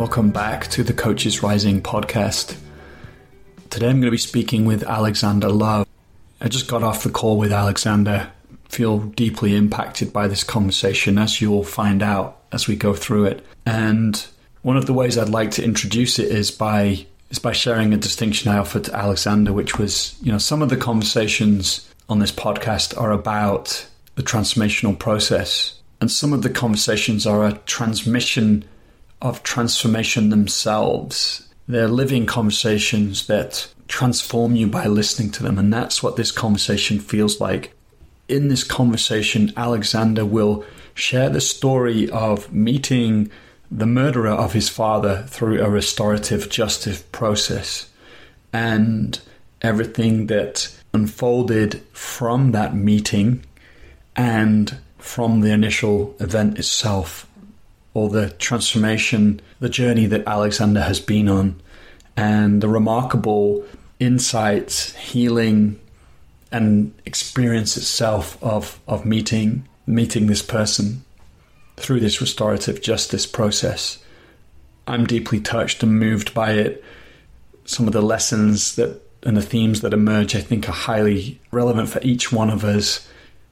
Welcome back to the Coaches Rising podcast. Today I'm going to be speaking with Alexander Love. I just got off the call with Alexander. Feel deeply impacted by this conversation, as you'll find out as we go through it. And one of the ways I'd like to introduce it is by sharing a distinction I offered to Alexander, which was, some of the conversations on this podcast are about the transformational process, and some of the conversations are a transmission of transformation themselves. They're living conversations that transform you by listening to them, and that's what this conversation feels like. In this conversation, Alexander will share the story of meeting the murderer of his father through a restorative justice process and everything that unfolded from that meeting and from the initial event itself, or the transformation, the journey that Alexander has been on, and the remarkable insights, healing, and experience itself of meeting this person through this restorative justice process. I'm deeply touched and moved by it. Some of the lessons and the themes that emerge, I think, are highly relevant for each one of us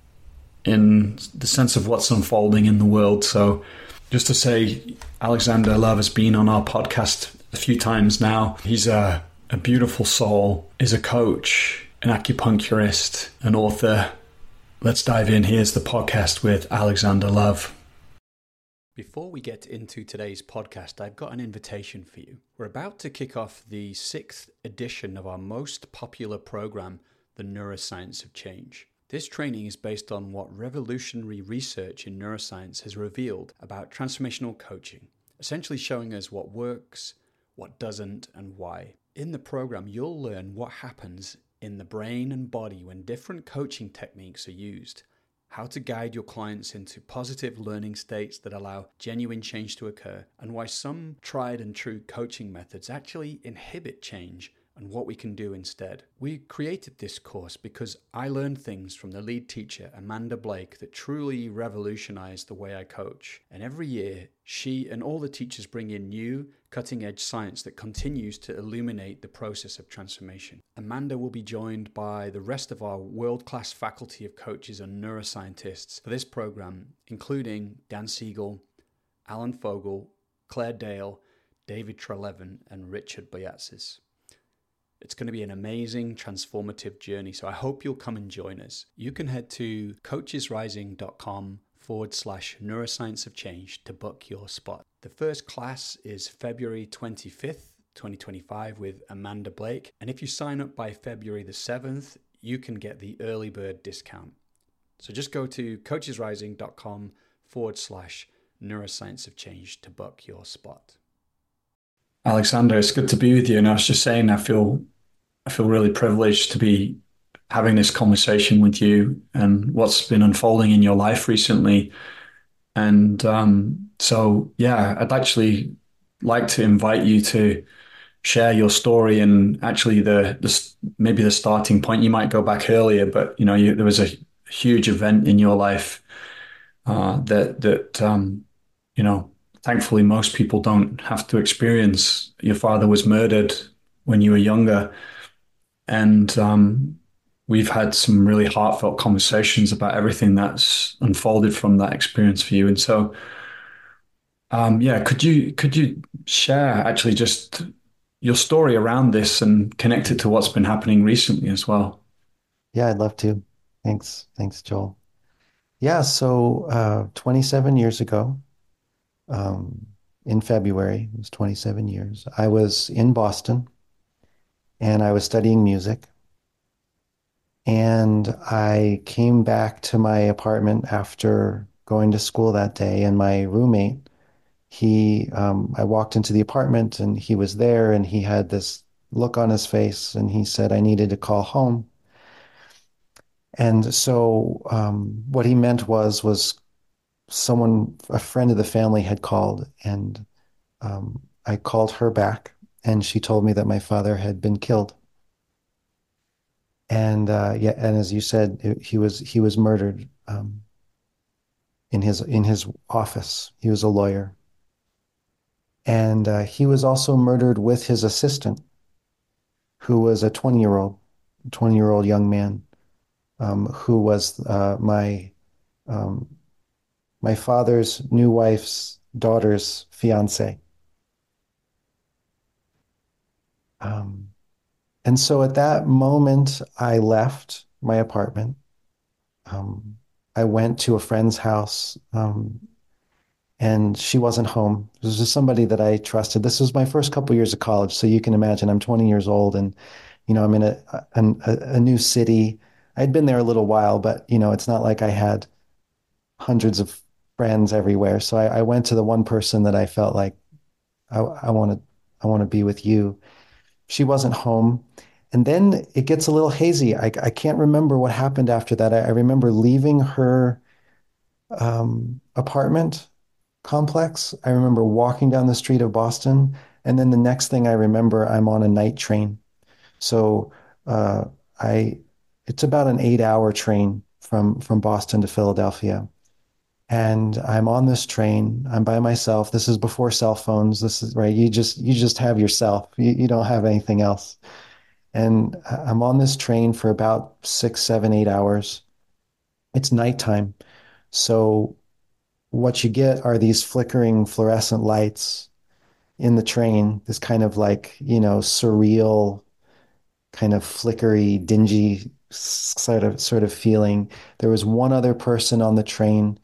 in the sense of what's unfolding in the world. So just to say, Alexander Love has been on our podcast a few times now. He's a beautiful soul, is a coach, an acupuncturist, an author. Let's dive in. Here's the podcast with Alexander Love. Before we get into today's podcast, I've got an invitation for you. We're about to kick off the 6th edition of our most popular program, The Neuroscience of Change. This training is based on what revolutionary research in neuroscience has revealed about transformational coaching, essentially showing us what works, what doesn't, and why. In the program, you'll learn what happens in the brain and body when different coaching techniques are used, how to guide your clients into positive learning states that allow genuine change to occur, and why some tried and true coaching methods actually inhibit change, and what we can do instead. We created this course because I learned things from the lead teacher, Amanda Blake, that truly revolutionized the way I coach. And every year, she and all the teachers bring in new, cutting-edge science that continues to illuminate the process of transformation. Amanda will be joined by the rest of our world-class faculty of coaches and neuroscientists for this program, including Dan Siegel, Alan Fogel, Claire Dale, David Trelevan, and Richard Boyatzis. It's going to be an amazing, transformative journey, so I hope you'll come and join us. You can head to coachesrising.com/neuroscience of change to book your spot. The first class is February 25th, 2025 with Amanda Blake. And if you sign up by February the 7th, you can get the early bird discount. So just go to coachesrising.com/neuroscience of change to book your spot. Alexander, it's good to be with you. And I was just saying, I feel really privileged to be having this conversation with you and what's been unfolding in your life recently. And I'd actually like to invite you to share your story and actually maybe the starting point. You might go back earlier, but there was a huge event in your life thankfully most people don't have to experience. Your father was murdered when you were younger, and we've had some really heartfelt conversations about everything that's unfolded from that experience for you. And so, could you share actually just your story around this and connect it to what's been happening recently as well? Yeah, I'd love to. Thanks, Joel. Yeah, so 27 years ago, in February, it was 27 years, I was in Boston and I was studying music. And I came back to my apartment after going to school that day, and my roommate, I walked into the apartment and he was there and he had this look on his face and he said I needed to call home. And so what he meant was a friend of the family had called, and I called her back and she told me that my father had been killed. And and as you said, he was murdered in his office. He was a lawyer. And he was also murdered with his assistant, who was a 20-year old young man, who was um, my father's new wife's daughter's fiance. Um, and so at that moment, I left my apartment. Um, I went to a friend's house, and she wasn't home. This was just somebody that I trusted. This was my first couple years of college, so you can imagine I'm 20 years old, and I'm in a new city. I'd been there a little while, but it's not like I had hundreds of friends everywhere. So I went to the one person that I felt like I want to I want to be with you. She wasn't home. And then it gets a little hazy. I can't remember what happened after that. I remember leaving her apartment complex. I remember walking down the street of Boston. And then the next thing I remember, I'm on a night train. So uh, I, it's about an 8-hour train from Boston to Philadelphia. And I'm on this train. I'm by myself. This is before cell phones. This is right. You just have yourself. You don't have anything else. And I'm on this train for about 6, 7, 8 hours. It's nighttime. So what you get are these flickering fluorescent lights in the train, this kind of like, surreal, kind of flickery, dingy sort of feeling. There was one other person on the train,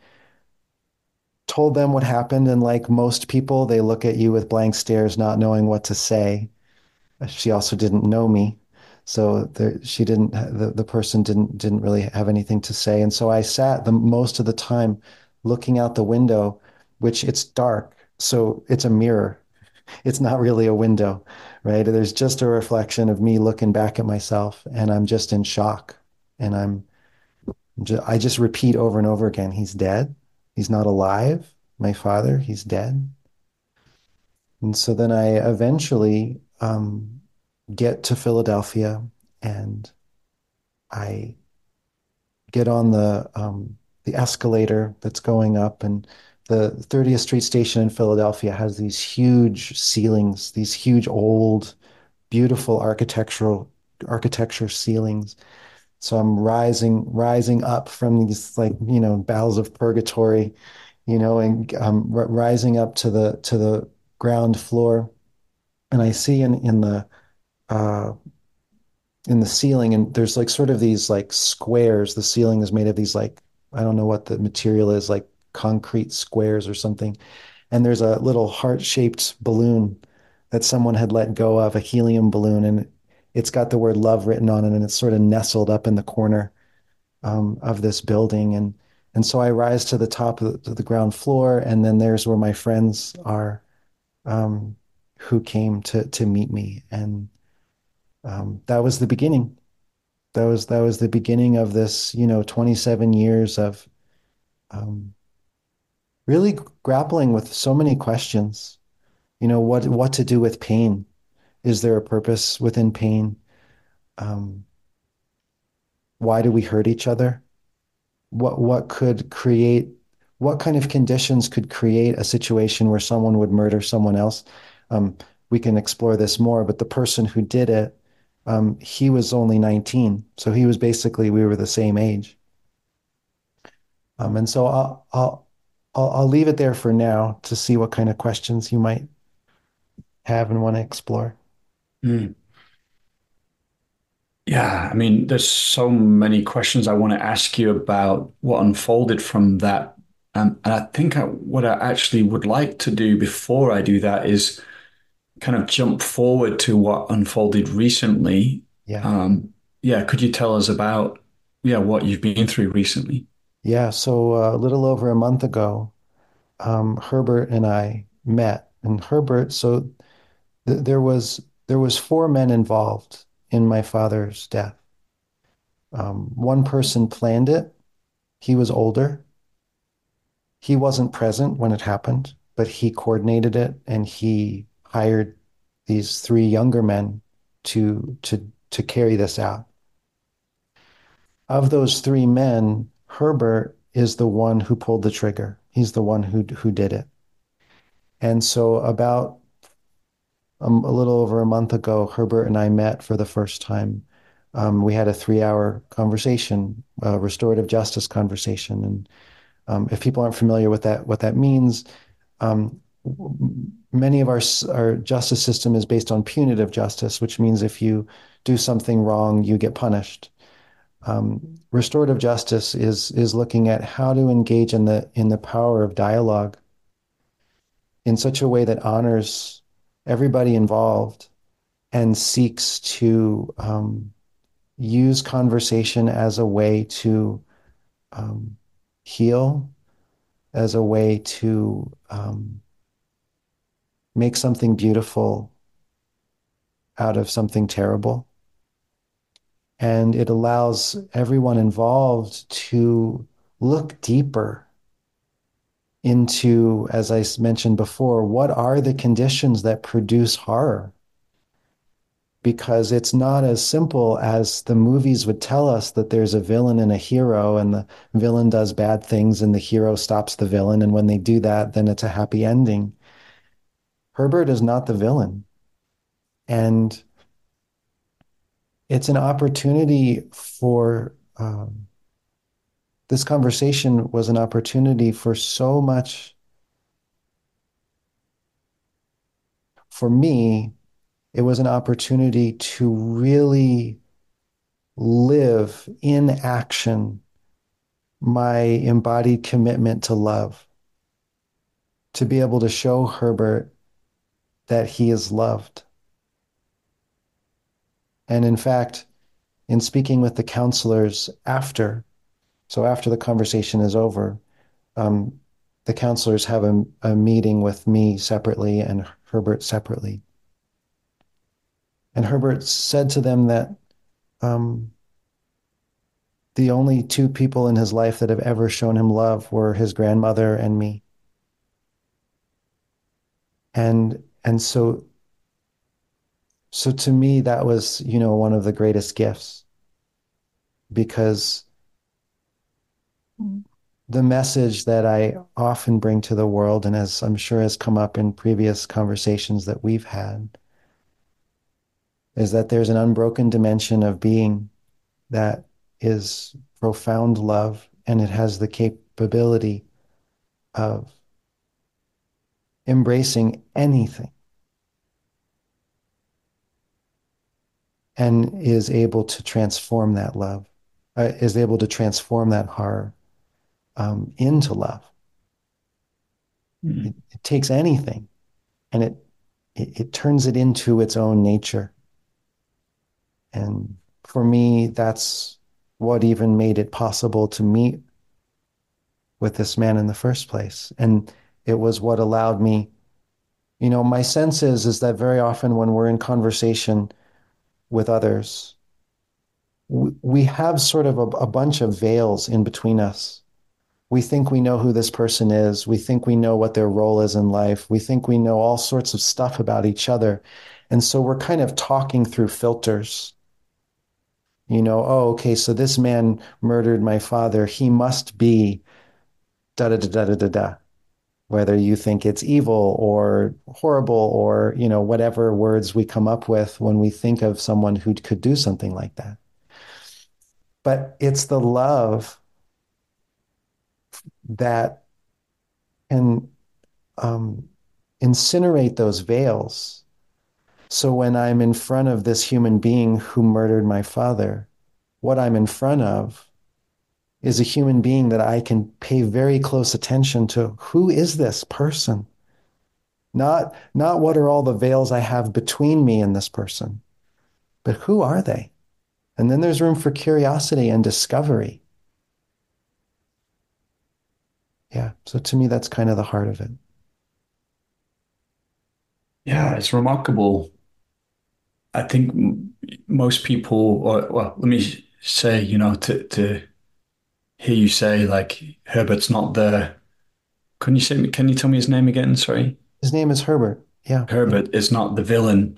told them what happened, and like most people, they look at you with blank stares, not knowing what to say. She also didn't know me. So she didn't, the person didn't really have anything to say. And so I sat the most of the time looking out the window, which it's dark. So it's a mirror. It's not really a window, right? There's just a reflection of me looking back at myself, and I'm just in shock. And I just repeat over and over again, he's dead. He's not alive. My father, he's dead. And so then I eventually get to Philadelphia, and I get on the escalator that's going up, and the 30th Street station in Philadelphia has these huge ceilings, these huge old, beautiful architecture ceilings. So I'm rising up from these like, bowels of purgatory, and rising up to the ground floor, and I see uh, in the ceiling, and there's like sort of these like squares. The ceiling is made of these like, I don't know what the material is, like concrete squares or something. And there's a little heart-shaped balloon that someone had let go of, a helium balloon, and it's got the word love written on it, and it's sort of nestled up in the corner of this building. And so I rise to the top of the ground floor, and then there's where my friends are, um, who came to meet me. And that was the beginning. That was the beginning of this, 27 years of um, really grappling with so many questions. What to do with pain? Is there a purpose within pain? Um, why do we hurt each other? What could create? What kind of conditions could create a situation where someone would murder someone else? Um, we can explore this more, but the person who did it, he was only 19, so he was basically, we were the same age. And so I'll leave it there for now to see what kind of questions you might have and want to explore. Mm. Yeah, I mean, there's so many questions I want to ask you about what unfolded from that. And I think what I actually would like to do before I do that is kind of jump forward to what unfolded recently. Yeah. Um, yeah, could you tell us about what you've been through recently? Yeah. So a little over a month ago, Herbert and I met, and Herbert, so there was four men involved in my father's death. One person planned it. He was older. He wasn't present when it happened, but he coordinated it, and he hired these three younger men to carry this out. Of those three men, Herbert is the one who pulled the trigger. He's the one who did it. And so about a little over a month ago, Herbert and I met for the first time. We had a 3 hour conversation, a restorative justice conversation. And if people aren't familiar with that, what that means, um, many of our justice system is based on punitive justice, which means if you do something wrong, you get punished. Restorative justice is looking at how to engage in the power of dialogue in such a way that honors everybody involved and seeks to use conversation as a way to um, heal, as a way to make something beautiful out of something terrible. And it allows everyone involved to look deeper into, as I mentioned before, what are the conditions that produce horror? Because it's not as simple as the movies would tell us that there's a villain and a hero, and the villain does bad things and the hero stops the villain. And when they do that, then it's a happy ending. Herbert is not the villain. And it's an opportunity for this conversation was an opportunity for so much for me. It was an opportunity to really live in action my embodied commitment to love, to be able to show Herbert that he is loved. And in fact, in speaking with the counselors after, so after the conversation is over, um, the counselors have a meeting with me separately and Herbert separately. And Herbert said to them that um, the only two people in his life that have ever shown him love were his grandmother and me. And so to me, that was, one of the greatest gifts because the message that I often bring to the world, and as I'm sure has come up in previous conversations that we've had, is that there's an unbroken dimension of being that is profound love, and it has the capability of embracing anything and is able to transform that love, is able to transform that horror into love. Mm. It takes anything and it turns it into its own nature. And for me, that's what even made it possible to meet with this man in the first place. And it was what allowed me, my sense is that very often when we're in conversation with others, we have sort of a bunch of veils in between us. We think we know who this person is. We think we know what their role is in life. We think we know all sorts of stuff about each other. And so we're kind of talking through filters. Oh, okay, so this man murdered my father. He must be da da da da da da da. Whether you think it's evil or horrible or, whatever words we come up with when we think of someone who could do something like that. But it's the love that can um, incinerate those veils. So when I'm in front of this human being who murdered my father, what I'm in front of is a human being that I can pay very close attention to. Who is this person? Not what are all the veils I have between me and this person, but who are they? And then there's room for curiosity and discovery. Yeah. So to me, that's kind of the heart of it. Yeah, it's remarkable. I think most people, or well, let me say, to hear you say like Herbert's not the. Can you tell me his name again? Sorry. His name is Herbert. Yeah. Yeah. Herbert is not the villain.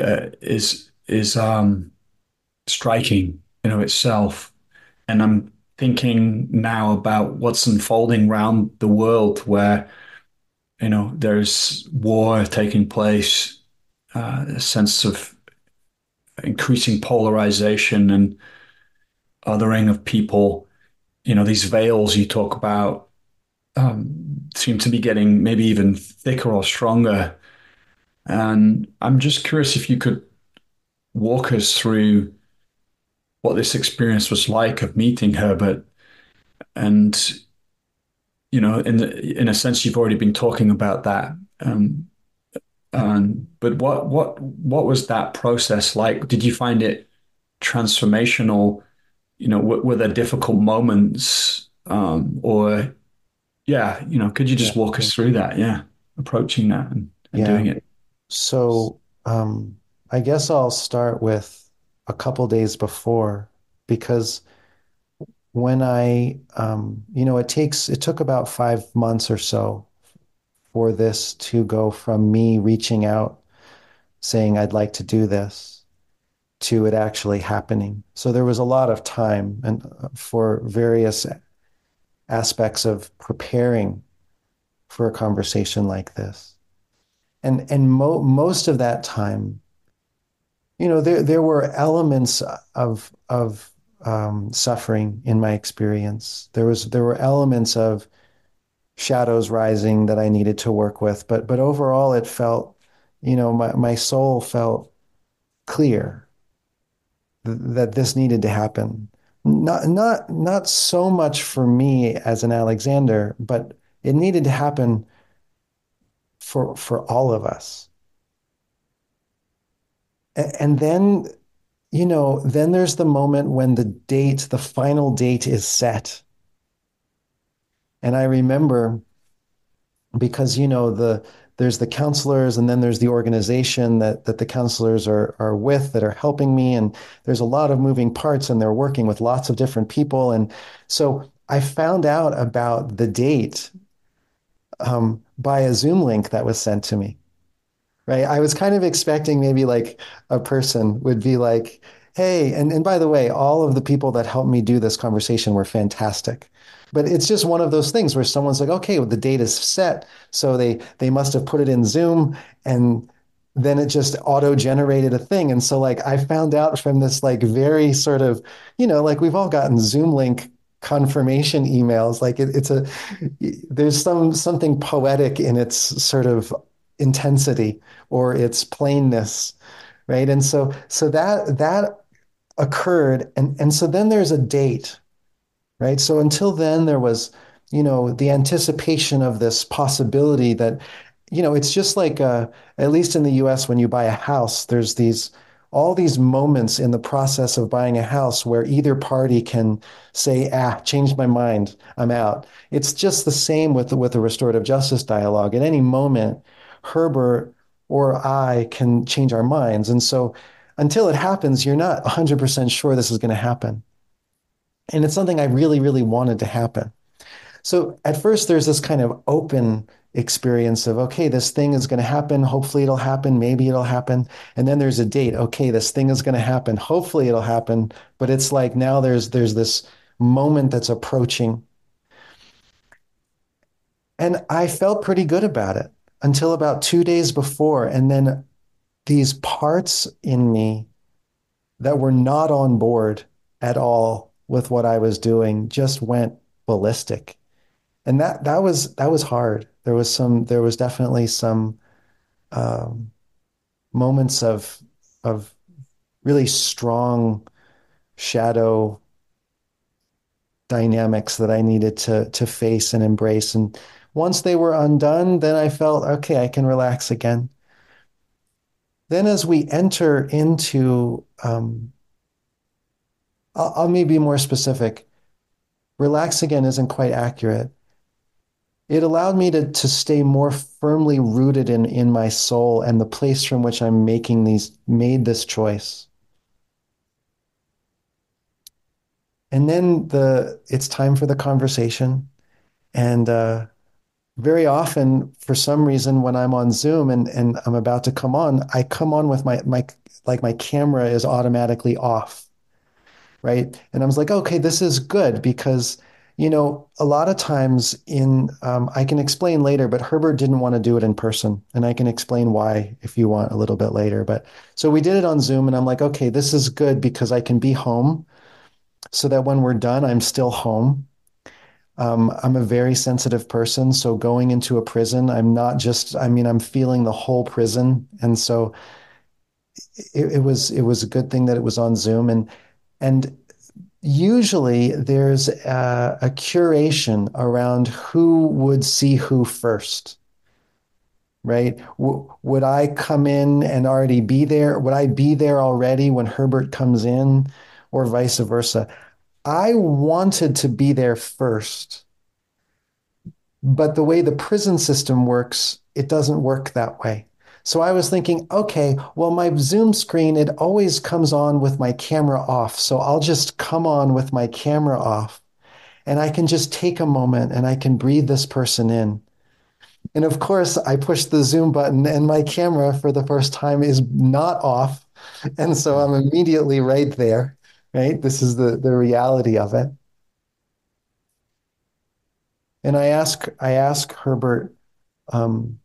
Is striking, itself. And thinking now about what's unfolding around the world where, there's war taking place, a sense of increasing polarization and othering of people. These veils you talk about seem to be getting maybe even thicker or stronger. And I'm just curious if you could walk us through what this experience was like of meeting Herbert. And, in a sense, you've already been talking about that. But what was that process like? Did you find it transformational? Were there difficult moments? Or yeah, could you Yeah. just walk us through that? Yeah, approaching that and Yeah. doing it. So I guess I'll start with a couple days before because when it took about 5 months or so for this to go from me reaching out saying I'd like to do this to it actually happening. So there was a lot of time and for various aspects of preparing for a conversation like this. And most of that time, there were elements of suffering in my experience. There were elements of shadows rising that I needed to work with, but overall, it felt, my soul felt clear that this needed to happen. Not so much for me as an Alexander, but it needed to happen for all of us. And then then there's the moment when the final date is set. And I remember because, there's the counselors and then there's the organization that the counselors are with that are helping me. And there's a lot of moving parts and they're working with lots of different people. And so I found out about the date by a Zoom link that was sent to me. Right. I was kind of expecting maybe like a person would be like, hey, and by the way, all of the people that helped me do this conversation were fantastic. But it's just one of those things where someone's like, okay, well, the date is set. So they must have put it in Zoom and then it just auto-generated a thing. And so like I found out from this like very sort of, like we've all gotten Zoom link confirmation emails. Like there's something poetic in its sort of intensity or its plainness, right? And so that occurred, and so then there's a date, right? So until then there was, the anticipation of this possibility that, it's just like at least in the US when you buy a house, there's all these moments in the process of buying a house where either party can say, changed my mind, I'm out. It's just the same with the restorative justice dialogue. At any moment, Herbert or I can change our minds. And so until it happens, you're not 100% sure this is going to happen. And it's something I really, really wanted to happen. So at first, there's this kind of open experience of, okay, this thing is going to happen. Hopefully it'll happen. Maybe it'll happen. And then there's a date. Okay, this thing is going to happen. Hopefully it'll happen. But it's like now there's this moment that's approaching. And I felt pretty good about it until about 2 days before. And then these parts in me that were not on board at all with what I was doing just went ballistic. And that was hard. There was definitely some um, moments of really strong shadow dynamics that I needed to face and embrace. And once they were undone, then I felt okay, I can relax again. Then as we enter into I'll maybe be more specific. Relax again isn't quite accurate. It allowed me to stay more firmly rooted in my soul and the place from which I'm made this choice. And then it's time for the conversation. And very often, for some reason, when I'm on Zoom and I'm about to come on, I come on with my camera is automatically off. right? And I was like, okay, this is good because, a lot of times I can explain later, but Herbert didn't want to do it in person. And I can explain why if you want a little bit later. But so we did it on Zoom and I'm like, okay, this is good because I can be home so that when we're done, I'm still home. I'm a very sensitive person. So going into a prison, I'm not just, I mean, I'm feeling the whole prison. And so it was a good thing that it was on Zoom. And usually there's a curation around who would see who first, right? Would I come in and already be there? Would I be there already when Herbert comes in, or vice versa? I wanted to be there first, but the way the prison system works, it doesn't work that way. So I was thinking, okay, well, my Zoom screen, it always comes on with my camera off. So I'll just come on with my camera off and I can just take a moment and I can breathe this person in. And of course, I push the Zoom button and my camera for the first time is not off. And so I'm immediately right there, right? This is the reality of it. And I ask Herbert um,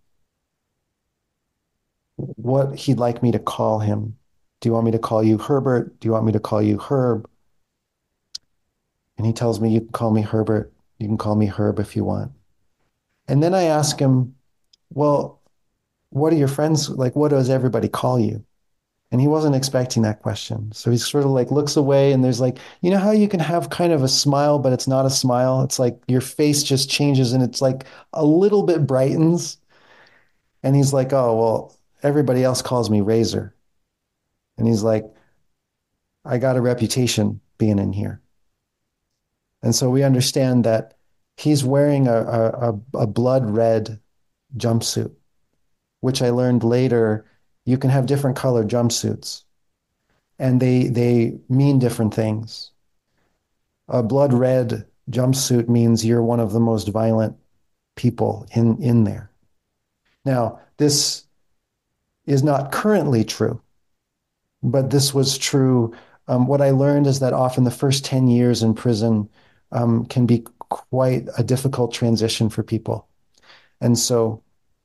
what he'd like me to call him. Do you want me to call you Herbert? Do you want me to call you Herb? And he tells me, you can call me Herbert. You can call me Herb if you want. And then I ask him, well, what are your friends like? What does everybody call you? And he wasn't expecting that question. So he sort of like looks away and there's like, you know how you can have kind of a smile, but it's not a smile? It's like your face just changes and it's like a little bit brightens. And he's like, oh, well, everybody else calls me Razor. And he's like, I got a reputation being in here. And so we understand that he's wearing a blood red jumpsuit, which I learned later you can have different colored jumpsuits and they mean different things. A blood red jumpsuit means you're one of the most violent people in there. Now, this is not currently true, but this was true. What I learned is that often the first 10 years in prison can be quite a difficult transition for people. And so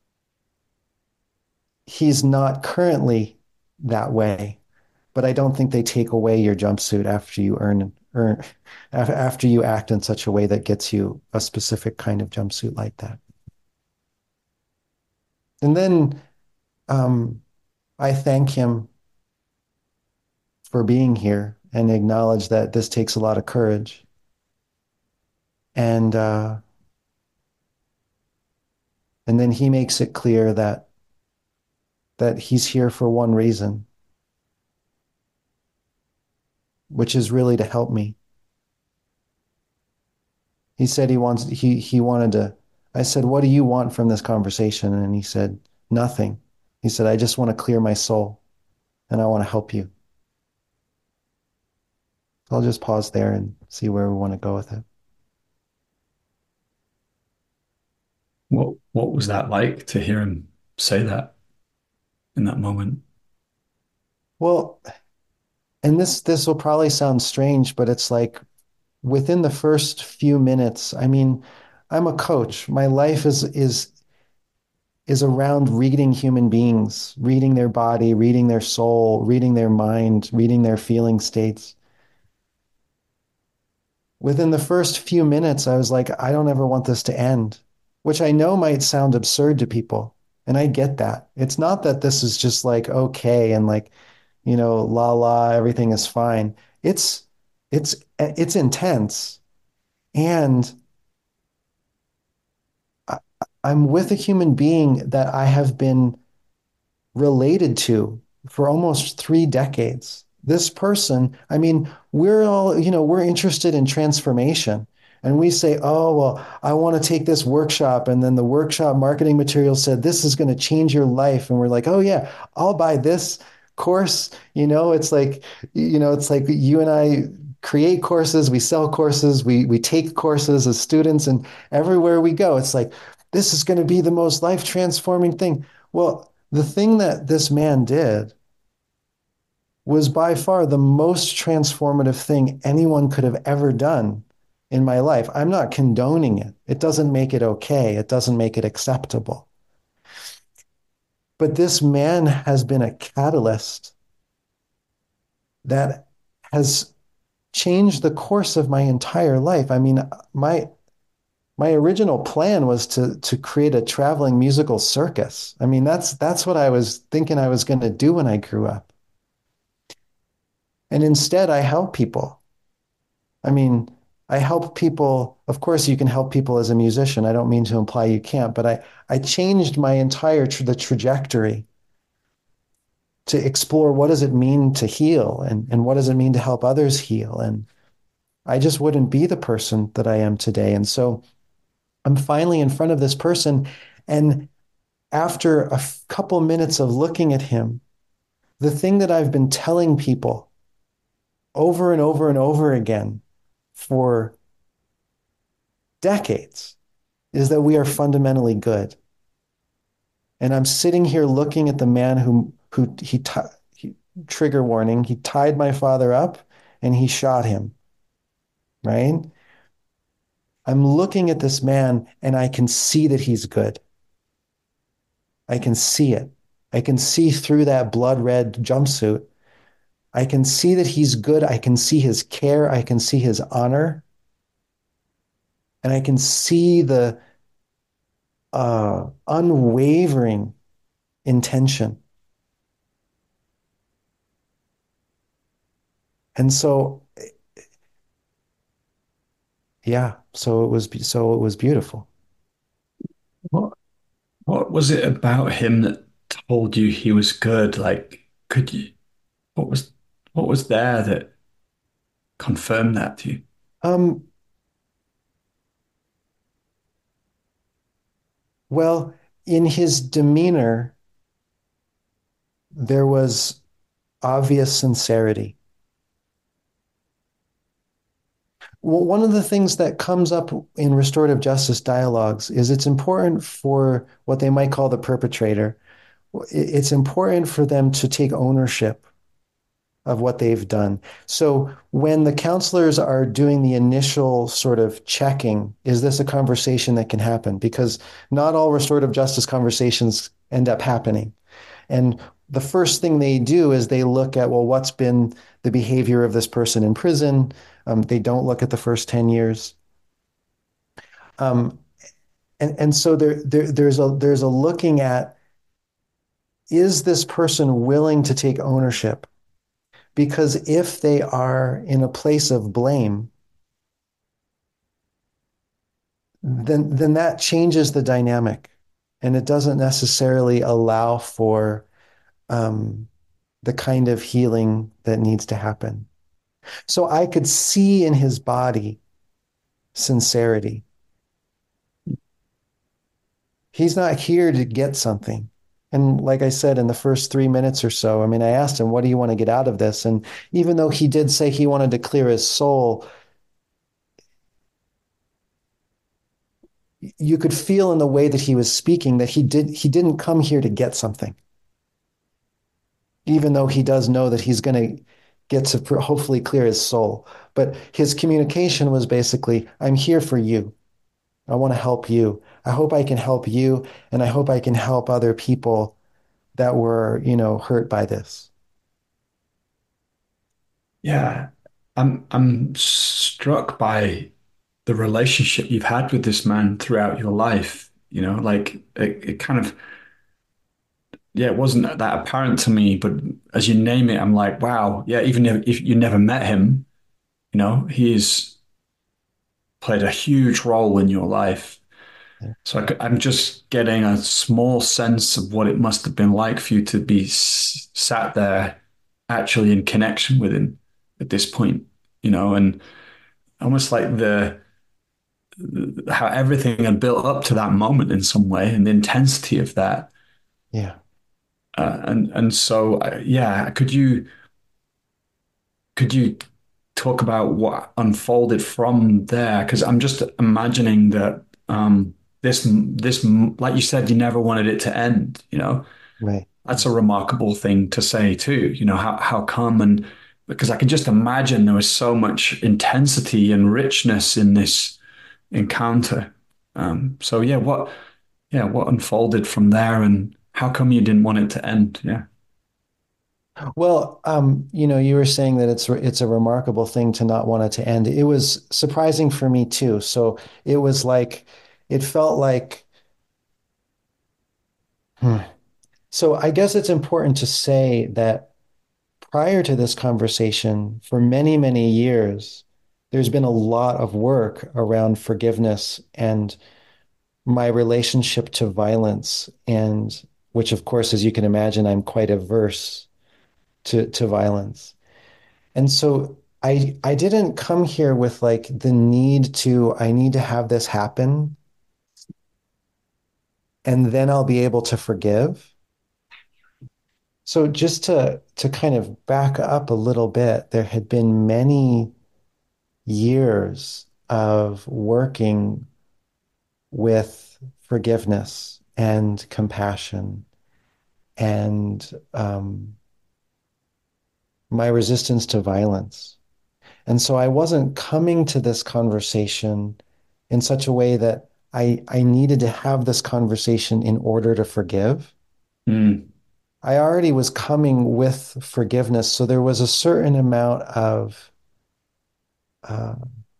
he's not currently that way, but I don't think they take away your jumpsuit after you earn after you act in such a way that gets you a specific kind of jumpsuit like that. And then I thank him for being here and acknowledge that this takes a lot of courage. And and then he makes it clear that he's here for one reason, which is really to help me. He said he wanted to. I said, "What do you want from this conversation?" And he said, "Nothing." He said, "I just want to clear my soul and I want to help you." I'll just pause there and see where we want to go with it. What was that like to hear him say that in that moment? Well, and this will probably sound strange, but it's like within the first few minutes, I mean, I'm a coach. My life is around reading human beings, reading their body, reading their soul, reading their mind, reading their feeling states. Within the first few minutes, I was like, I don't ever want this to end, which I know might sound absurd to people. And I get that. It's not that this is just like okay and like, la la, everything is fine. It's intense. And I, I'm with a human being that I have been related to for almost 3 decades. This person, I mean, we're all, we're interested in transformation. And we say, oh, well, I want to take this workshop. And then the workshop marketing material said, this is going to change your life. And we're like, oh, yeah, I'll buy this course. It's like you and I create courses, we sell courses, we take courses as students. And everywhere we go, it's like, this is going to be the most life transforming thing. Well, the thing that this man did was by far the most transformative thing anyone could have ever done in my life. I'm not condoning it. It doesn't make it okay. It doesn't make it acceptable. But this man has been a catalyst that has changed the course of my entire life. I mean, my original plan was to create a traveling musical circus. I mean, that's what I was thinking I was going to do when I grew up. And instead, I help people. I mean, I help people. Of course, you can help people as a musician. I don't mean to imply you can't, but I changed my entire the trajectory to explore what does it mean to heal and what does it mean to help others heal. And I just wouldn't be the person that I am today. And so I'm finally in front of this person. And after a couple minutes of looking at him, the thing that I've been telling people over and over and over again for decades is that we are fundamentally good. And I'm sitting here looking at the man he trigger warning, he tied my father up and he shot him, right? I'm looking at this man and I can see that he's good. I can see it. I can see through that blood red jumpsuit. I can see that he's good. I can see his care. I can see his honor. And I can see the unwavering intention. And so, yeah, so it was beautiful. What what was it about him that told you he was good? Like, could you what was what was there that confirmed that to you? Um, well, in his demeanor, there was obvious sincerity. Well, one of the things that comes up in restorative justice dialogues is it's important for what they might call the perpetrator. It's important for them to take ownership of what they've done. So when the counselors are doing the initial sort of checking, is this a conversation that can happen? Because not all restorative justice conversations end up happening. And the first thing they do is they look at, well, what's been the behavior of this person in prison? They don't look at the first 10 years. Um, and so there's a looking at, is this person willing to take ownership? Because if they are in a place of blame, then that changes the dynamic, and it doesn't necessarily allow for um, the kind of healing that needs to happen. So I could see in his body sincerity. He's not here to get something. And like I said, in the first 3 minutes or so, I mean, I asked him, what do you want to get out of this? And even though he did say he wanted to clear his soul, you could feel in the way that he was speaking that he didn't come here to get something, even though he does know that he's going to get to hopefully clear his soul. But his communication was basically, I'm here for you. I want to help you. I hope I can help you, and I hope I can help other people that were, hurt by this. Yeah. I'm struck by the relationship you've had with this man throughout your life. Like it kind of yeah, it wasn't that apparent to me, but as you name it, I'm like, wow, yeah, even if you never met him, he's played a huge role in your life. Yeah. So I'm just getting a small sense of what it must have been like for you to be sat there actually in connection with him at this point, and almost like the how everything had built up to that moment in some way and the intensity of that. Yeah. And so, yeah, could you talk about what unfolded from there? Because I'm just imagining that this like you said, you never wanted it to end. Right. That's a remarkable thing to say too. How come? And because I can just imagine there was so much intensity and richness in this encounter. So what unfolded from there, and how come you didn't want it to end? Yeah. Well, you were saying that it's a remarkable thing to not want it to end. It was surprising for me too. So it was like it felt like hmm. So I guess it's important to say that prior to this conversation, for many, many years, there's been a lot of work around forgiveness and my relationship to violence, and which, of course, as you can imagine, I'm quite averse to violence. And so I didn't come here with like the I need to have this happen and then I'll be able to forgive. So just to kind of back up a little bit, there had been many years of working with forgiveness and compassion and my resistance to violence. And so I wasn't coming to this conversation in such a way that I needed to have this conversation in order to forgive. Mm, I already was coming with forgiveness. So there was a certain amount of uh,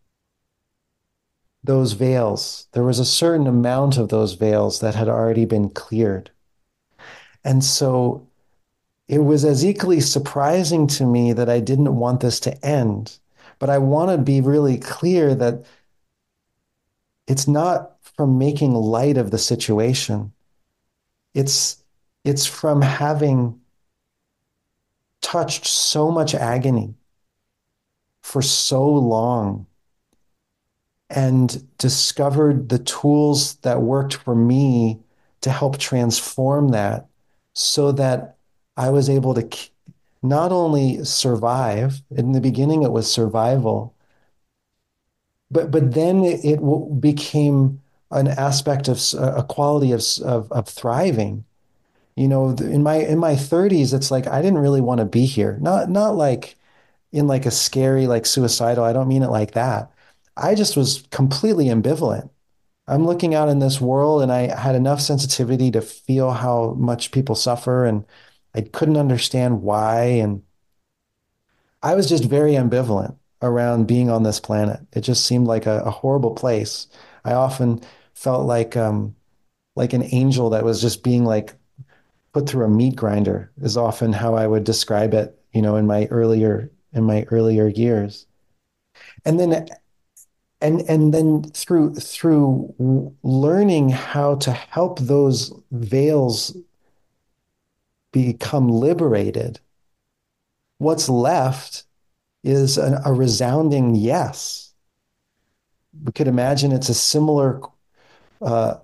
those veils. There was a certain amount of those veils that had already been cleared. And so it was as equally surprising to me that I didn't want this to end. But I want to be really clear that it's not from making light of the situation. It's it's from having touched so much agony for so long and discovered the tools that worked for me to help transform that so that I was able to not only survive, in the beginning it was survival, but then it became an aspect of a quality of thriving. In my 30s, it's like I didn't really want to be here. Not like in like a scary, like suicidal. I don't mean it like that. I just was completely ambivalent. I'm looking out in this world and I had enough sensitivity to feel how much people suffer and I couldn't understand why. And I was just very ambivalent around being on this planet. It just seemed like a horrible place. I often felt like an angel that was just being like put through a meat grinder is often how I would describe it, in my earlier years. And then and then through learning how to help those veils become liberated, what's left is a resounding yes. We could imagine it's a similar uh,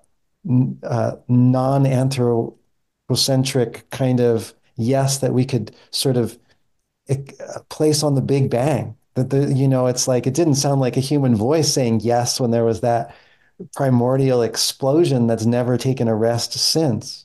non-anthropocentric kind of yes that we could sort of place on the Big Bang. It's like it didn't sound like a human voice saying yes when there was that primordial explosion that's never taken a rest since.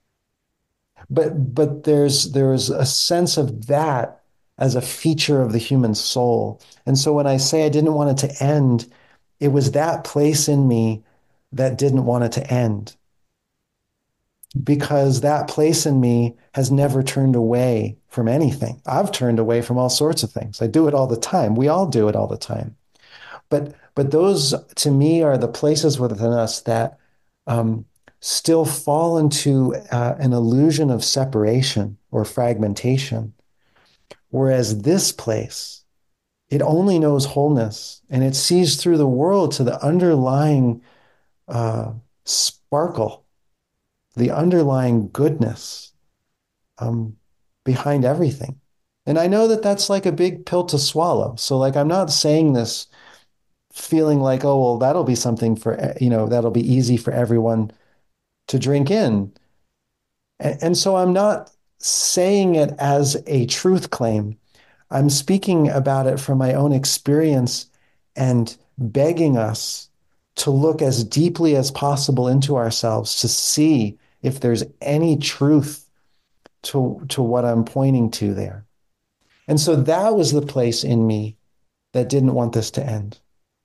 But there's a sense of that as a feature of the human soul. And so when I say I didn't want it to end, it was that place in me that didn't want it to end because that place in me has never turned away from anything. I've turned away from all sorts of things. I do it all the time. We all do it all the time. But those to me are the places within us that still fall into an illusion of separation or fragmentation. Whereas this place, it only knows wholeness and it sees through the world to the underlying sparkle, the underlying goodness um, behind everything. And I know that that's like a big pill to swallow. So, like, I'm not saying this feeling like, oh, well, that'll be something that'll be easy for everyone to drink in. And so I'm not saying it as a truth claim. I'm speaking about it from my own experience and begging us to look as deeply as possible into ourselves to see if there's any truth to what I'm pointing to there. And so that was the place in me that didn't want this to end.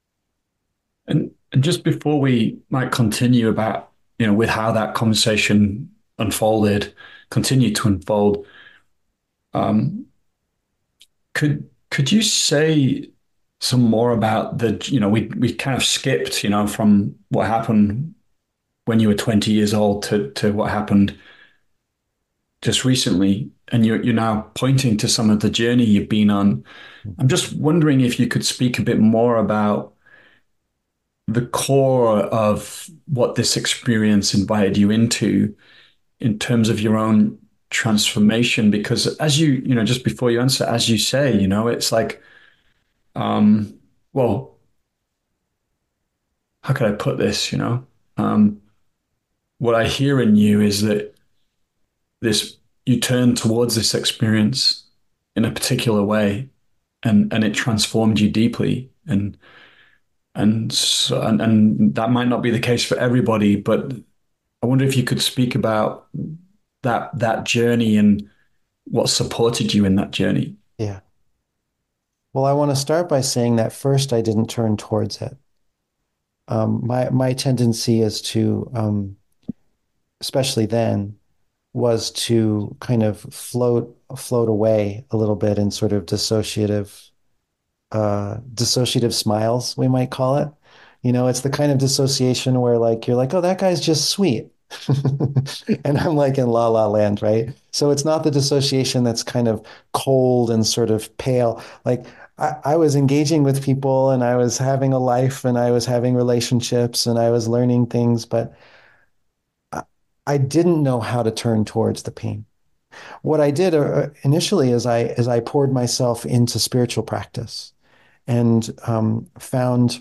And just before we might continue about, with how that conversation unfolded, continued to unfold, um, could you say some more about we kind of skipped, from what happened when you were 20 years old to what happened just recently, and you're now pointing to some of the journey you've been on. I'm just wondering if you could speak a bit more about the core of what this experience invited you into in terms of your own transformation. Because as just before you answer, as you say, it's like, um, well, how could I put this? What I hear in you is that this you turn towards this experience in a particular way, and it transformed you deeply, and that might not be the case for everybody, but I wonder if you could speak about that journey and what supported you in that journey. Yeah. Well, I want to start by saying that first I didn't turn towards it. My tendency is to, especially then, was to kind of float away a little bit in sort of dissociative smiles, we might call it. It's the kind of dissociation where like you're like, oh, that guy's just sweet. And I'm like in la la land, right? So it's not the dissociation that's kind of cold and sort of pale. Like I was engaging with people and I was having a life and I was having relationships and I was learning things, but I, I didn't know how to turn towards the pain. What I did initially is I poured myself into spiritual practice and found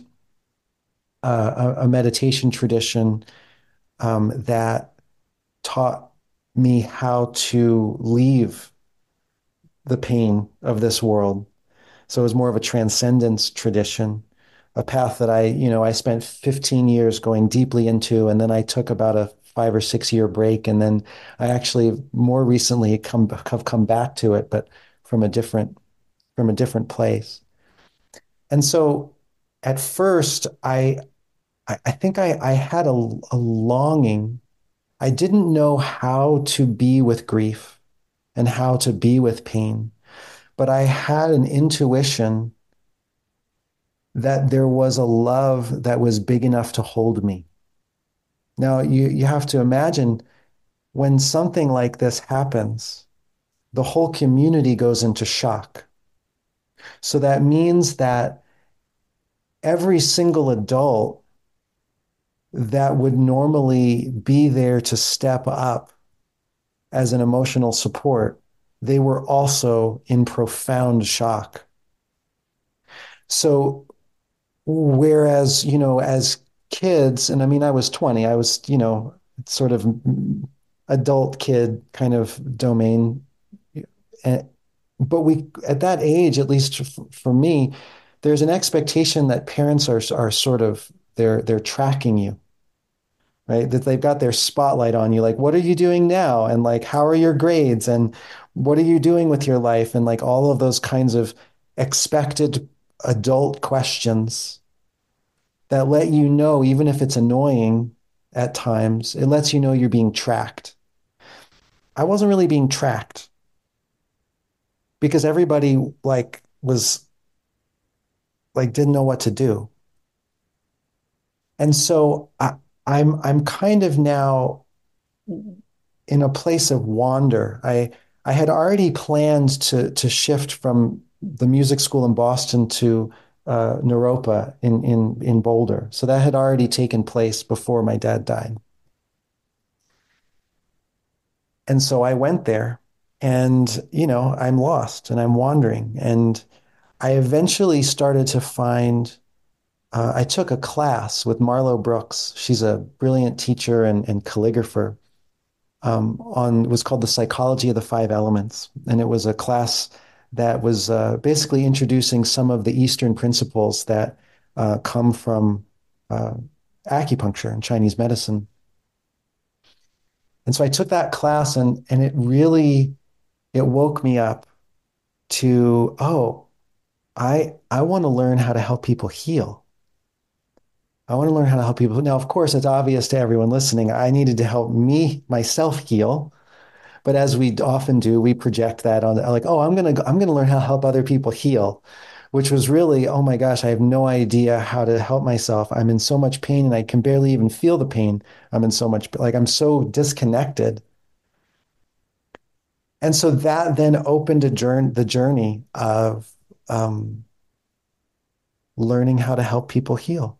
a meditation tradition that taught me how to leave the pain of this world. So it was more of a transcendence tradition, a path that I spent 15 years going deeply into, and then I took about a 5 or 6 year break, and then I actually more recently have come back to it, but from a different place. And so at first, I think I had a longing. I didn't know how to be with grief and how to be with pain, but I had an intuition that there was a love that was big enough to hold me. Now, you have to imagine when something like this happens, the whole community goes into shock. So that means that every single adult that would normally be there to step up as an emotional support, they were also in profound shock. So, whereas, as kids, and I mean, I was 20, I was, sort of adult kid kind of domain. And, but at that age, at least for me, there's an expectation that parents are sort of, they're tracking you, right? That they've got their spotlight on you. Like, what are you doing now? And like, how are your grades? And what are you doing with your life? And like all of those kinds of expected adult questions that let you know, even if it's annoying at times, it lets you know you're being tracked. I wasn't really being tracked because everybody like was like didn't know what to do. And so I'm kind of now in a place of wander. I had already planned to shift from the music school in Boston to Naropa in Boulder. So that had already taken place before my dad died. And so I went there and, I'm lost and I'm wandering. And I eventually started to find, I took a class with Marlo Brooks. She's a brilliant teacher and calligrapher. On was called The Psychology of the Five Elements. And it was a class that was basically introducing some of the Eastern principles that come from uh, acupuncture and Chinese medicine. And so I took that class and it woke me up to, oh, I want to learn how to help people heal. I want to learn how to help people. Now, of course, it's obvious to everyone listening, I needed to help myself heal. But as we often do, we project that on like, oh, I'm gonna learn how to help other people heal, which was really, oh my gosh, I have no idea how to help myself. I'm in so much pain and I can barely even feel the pain. I'm in so much, like I'm so disconnected. And so that then opened the journey of um, learning how to help people heal.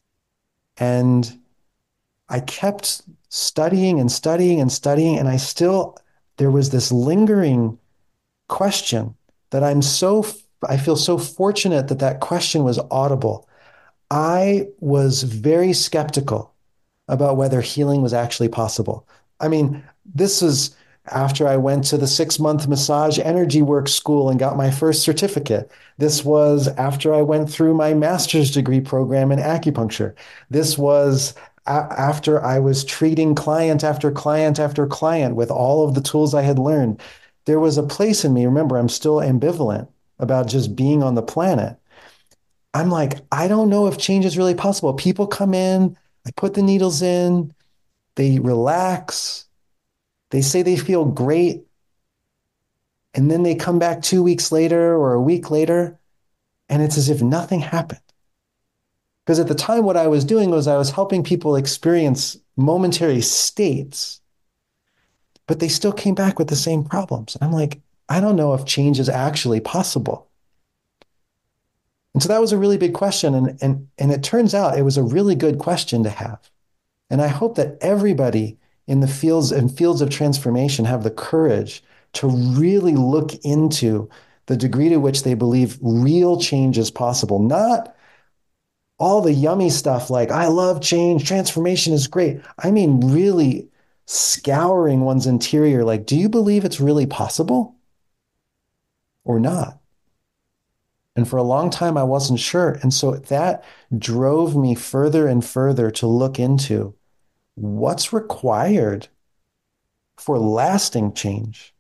And I kept studying and studying and studying, and there was this lingering question that I feel so fortunate that that question was audible. I was very skeptical about whether healing was actually possible. I mean, this is after I went to the 6 month massage energy work school and got my first certificate. This was after I went through my master's degree program in acupuncture. This was after I was treating client after client after client with all of the tools I had learned. There was a place in me, remember, I'm still ambivalent about just being on the planet. I'm like, I don't know if change is really possible. People come in, I put the needles in, they relax, they say they feel great, and then they come back 2 weeks later or a week later, and it's as if nothing happened. Because at the time, what I was doing was I was helping people experience momentary states, but they still came back with the same problems. And I'm like, I don't know if change is actually possible. And so that was a really big question. And it turns out it was a really good question to have. And I hope that everybody in the fields of transformation have the courage to really look into the degree to which they believe real change is possible, not all the yummy stuff like I love change, transformation is great. I mean, really scouring one's interior, like, do you believe it's really possible or not? And for a long time, I wasn't sure. And so that drove me further and further to look into what's required for lasting change.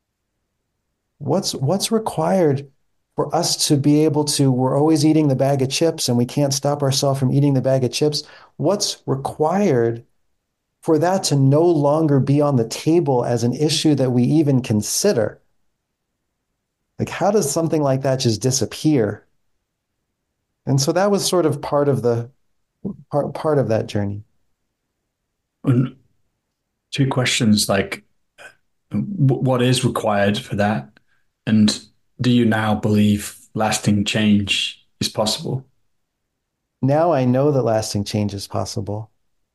What's required for us to be able to, we're always eating the bag of chips and we can't stop ourselves from eating the bag of chips. What's required for that to no longer be on the table as an issue that we even consider? Like, how does something like that just disappear? And so that was sort of part of that journey. And two questions like, what is required for that? And do you now believe lasting change is possible? Now I know that lasting change is possible.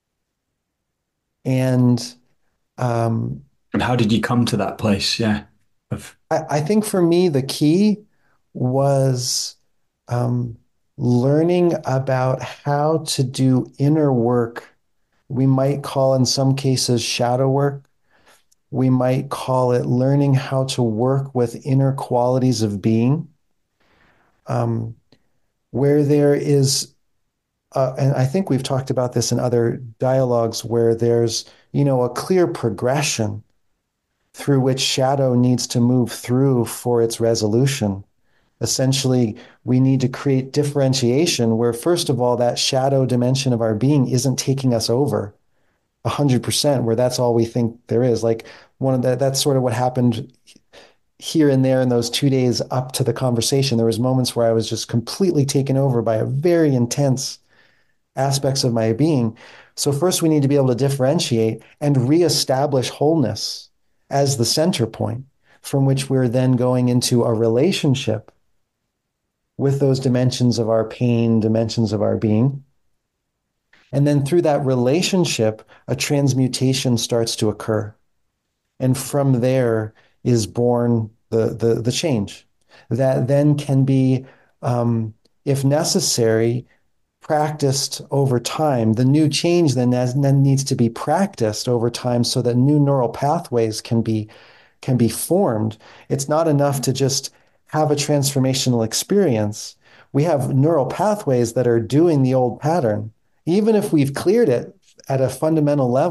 And um, And how did you come to that place? Yeah. Of, I think for me, the key was um, learning about how to do inner work. We might call in some cases shadow work. We might call it learning how to work with inner qualities of being, um, where there is, and I think we've talked about this in other dialogues, where there's, a clear progression through which shadow needs to move through for its resolution. Essentially, we need to create differentiation where, first of all, that shadow dimension of our being isn't taking us over 100%, where that's all we think there is. Like that's sort of what happened here and there in those 2 days up to the conversation. There was moments where I was just completely taken over by a very intense aspects of my being. So first we need to be able to differentiate and reestablish wholeness as the center point from which we're then going into a relationship with those dimensions of our pain, dimensions of our being. And then through that relationship, a transmutation starts to occur. And from there is born the change that then can be, if necessary, practiced over time. The new change then needs to be practiced over time so that new neural pathways can be formed. It's not enough to just have a transformational experience. We have neural pathways that are doing the old pattern. Even if we've cleared it at a fundamental level,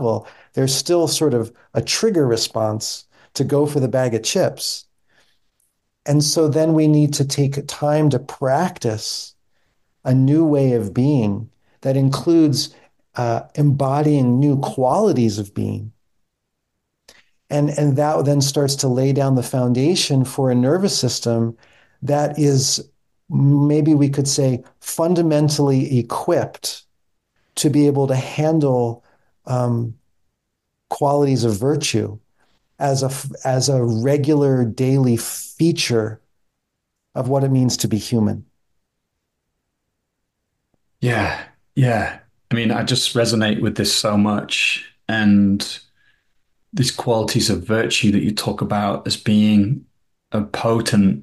there's still sort of a trigger response to go for the bag of chips. And so then we need to take time to practice a new way of being that includes embodying new qualities of being. And that then starts to lay down the foundation for a nervous system that is, maybe we could say, fundamentally equipped to be able to handle qualities of virtue as a regular daily feature of what it means to be human. Yeah, yeah. I mean, I just resonate with this so much. And these qualities of virtue that you talk about as being a potent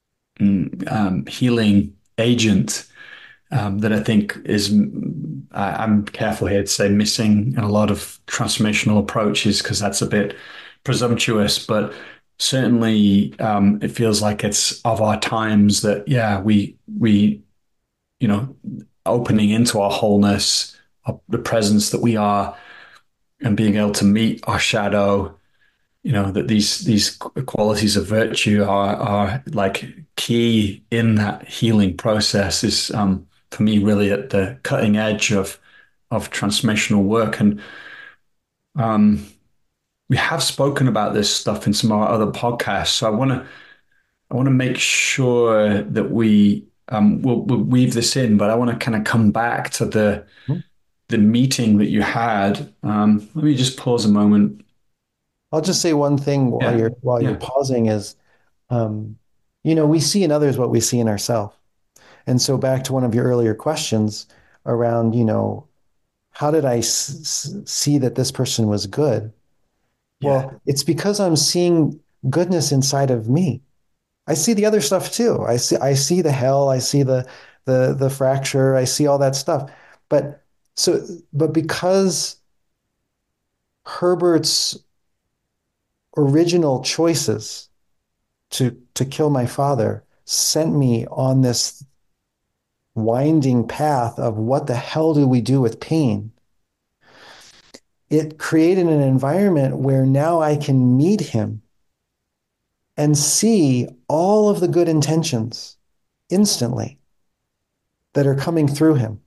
healing agent that I think is, I'm careful here to say, missing in a lot of transformational approaches because that's a bit presumptuous, but certainly it feels like it's of our times that, yeah, we, you know, opening into our wholeness, the presence that we are, and being able to meet our shadow, that these qualities of virtue are like key in that healing process is for me really at the cutting edge of transformational work. And um, we have spoken about this stuff in some of our other podcasts, so I want to make sure that we'll weave this in, but I want to kind of come back to the meeting that you had. Let me just pause a moment. I'll just say one thing Yeah, while you're yeah, pausing is, um, we see in others what we see in ourselves. And so back to one of your earlier questions around, how did I see that this person was good? yeah. Well, it's because I'm seeing goodness inside of me. I see the other stuff too. I see the hell, I see the fracture, I see all that stuff. But but because Herbert's original choices to kill my father sent me on this winding path of what the hell do we do with pain? It created an environment where now I can meet him and see all of the good intentions instantly that are coming through him.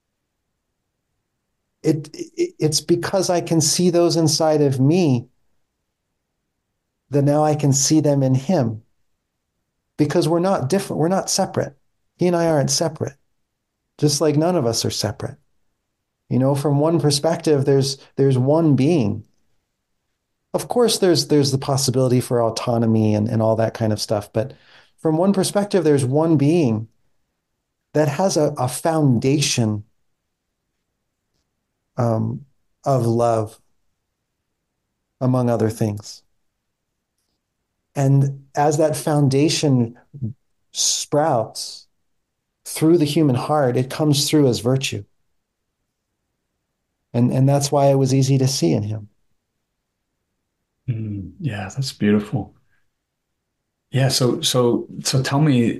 It's because I can see those inside of me that now I can see them in him, because we're not different. We're not separate. He and I aren't separate, just like none of us are separate. From one perspective, there's one being. Of course, there's the possibility for autonomy and all that kind of stuff. But from one perspective, there's one being that has a foundation um, of love, among other things. And as that foundation sprouts through the human heart, it comes through as virtue. And that's why it was easy to see in him. Yeah, that's beautiful. Yeah, so tell me,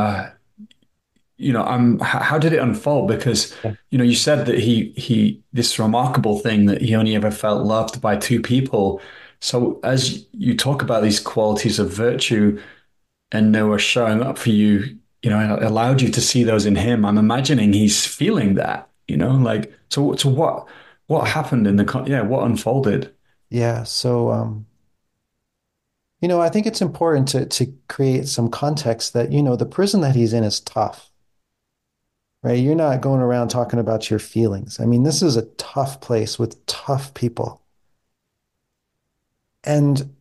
how did it unfold? Because, Yeah. you said that he this remarkable thing that he only ever felt loved by two people. So as you talk about these qualities of virtue and they were showing up for you, it allowed you to see those in him. I'm imagining he's feeling that, like, so what happened what unfolded? Yeah. So, I think it's important to create some context that, the prison that he's in is tough, right? You're not going around talking about your feelings. I mean, this is a tough place with tough people. And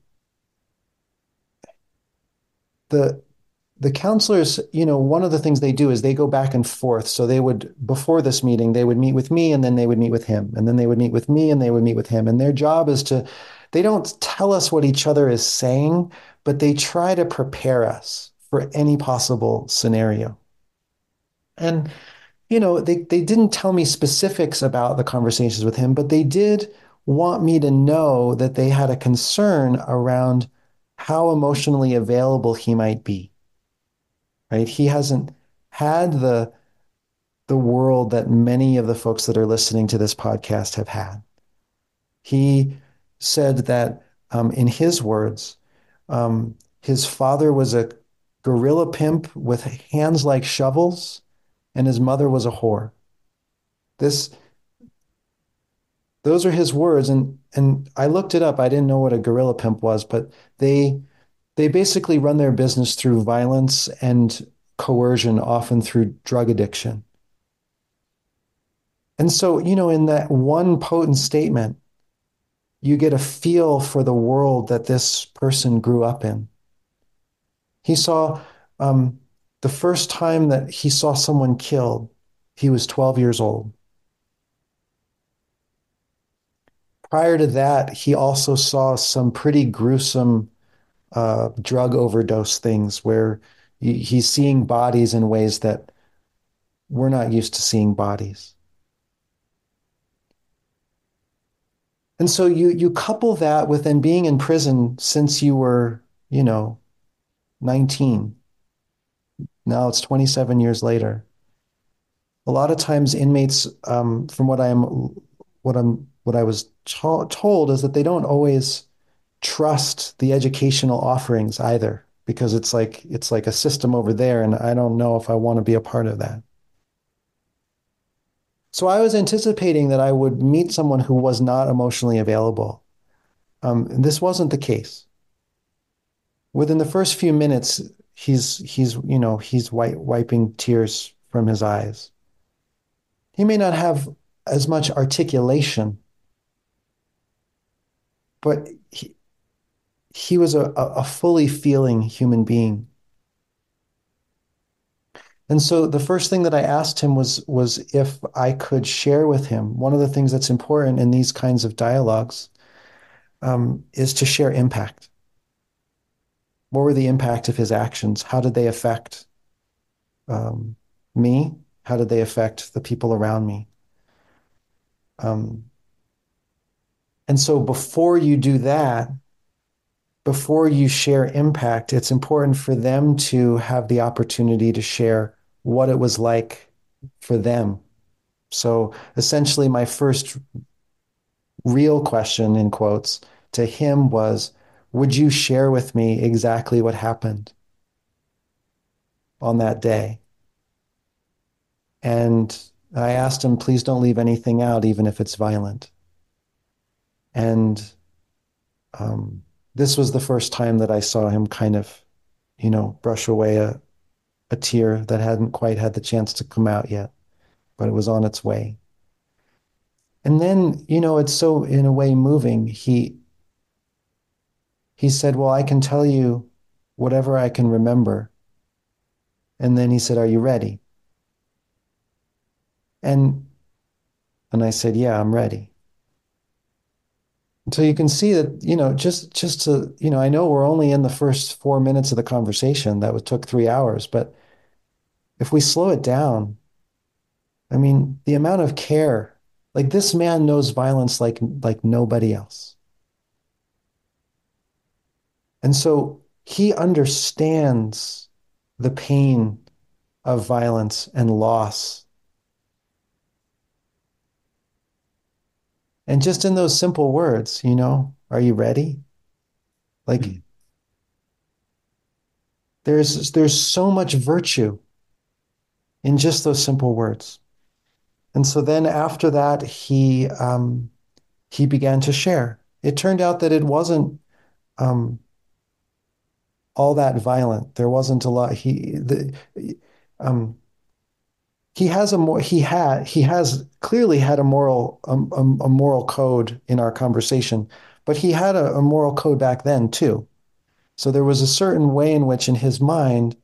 the the counselors, one of the things they do is they go back and forth. So they would, before this meeting, they would meet with me and then they would meet with him. And then they would meet with me and they would meet with him. And their job is they don't tell us what each other is saying, but they try to prepare us for any possible scenario. And, they didn't tell me specifics about the conversations with him, but they did want me to know that they had a concern around how emotionally available he might be, right? He hasn't had the world that many of the folks that are listening to this podcast have had. He said that, in his words, his father was a gorilla pimp with hands like shovels, and his mother was a whore. This, those are his words, and I looked it up. I didn't know what a gorilla pimp was, but they basically run their business through violence and coercion, often through drug addiction. And so, in that one potent statement, you get a feel for the world that this person grew up in. He saw, um, the first time that he saw someone killed, he was 12 years old. Prior to that, he also saw some pretty gruesome drug overdose things where he's seeing bodies in ways that we're not used to seeing bodies. And so you couple that with then being in prison since you were, 19. Now it's 27 years later. A lot of times inmates, from what I was told is that they don't always trust the educational offerings either, because it's like a system over there, and I don't know if I want to be a part of that. So I was anticipating that I would meet someone who was not emotionally available. And this wasn't the case. Within the first few minutes, he's wiping tears from his eyes. He may not have as much articulation, but he was a fully feeling human being. And so the first thing that I asked him was if I could share with him. One of the things that's important in these kinds of dialogues, is to share impact. What were the impact of his actions? How did they affect, um, me? How did they affect the people around me? Um, and so before you do that, before you share impact, it's important for them to have the opportunity to share what it was like for them. So essentially, my first real question, in quotes, to him was, would you share with me exactly what happened on that day? And I asked him, please don't leave anything out, even if it's violent. And, um, this was the first time that I saw him kind of, brush away a tear that hadn't quite had the chance to come out yet, but it was on its way. And then, it's so, in a way, moving. He said, well, I can tell you whatever I can remember. And then he said, are you ready? And and I said, yeah, I'm ready. So you can see that, just to, I know we're only in the first 4 minutes of the conversation that took 3 hours, but if we slow it down, I mean, the amount of care, like this man knows violence like nobody else. And so he understands the pain of violence and loss. And just in those simple words, are you ready? Like there's so much virtue in just those simple words. And so then after that, he began to share. It turned out that it wasn't, um, all that violent. There wasn't a lot. Um, he has clearly had a moral code in our conversation, but he had a moral code back then too. So there was a certain way in which, in his mind,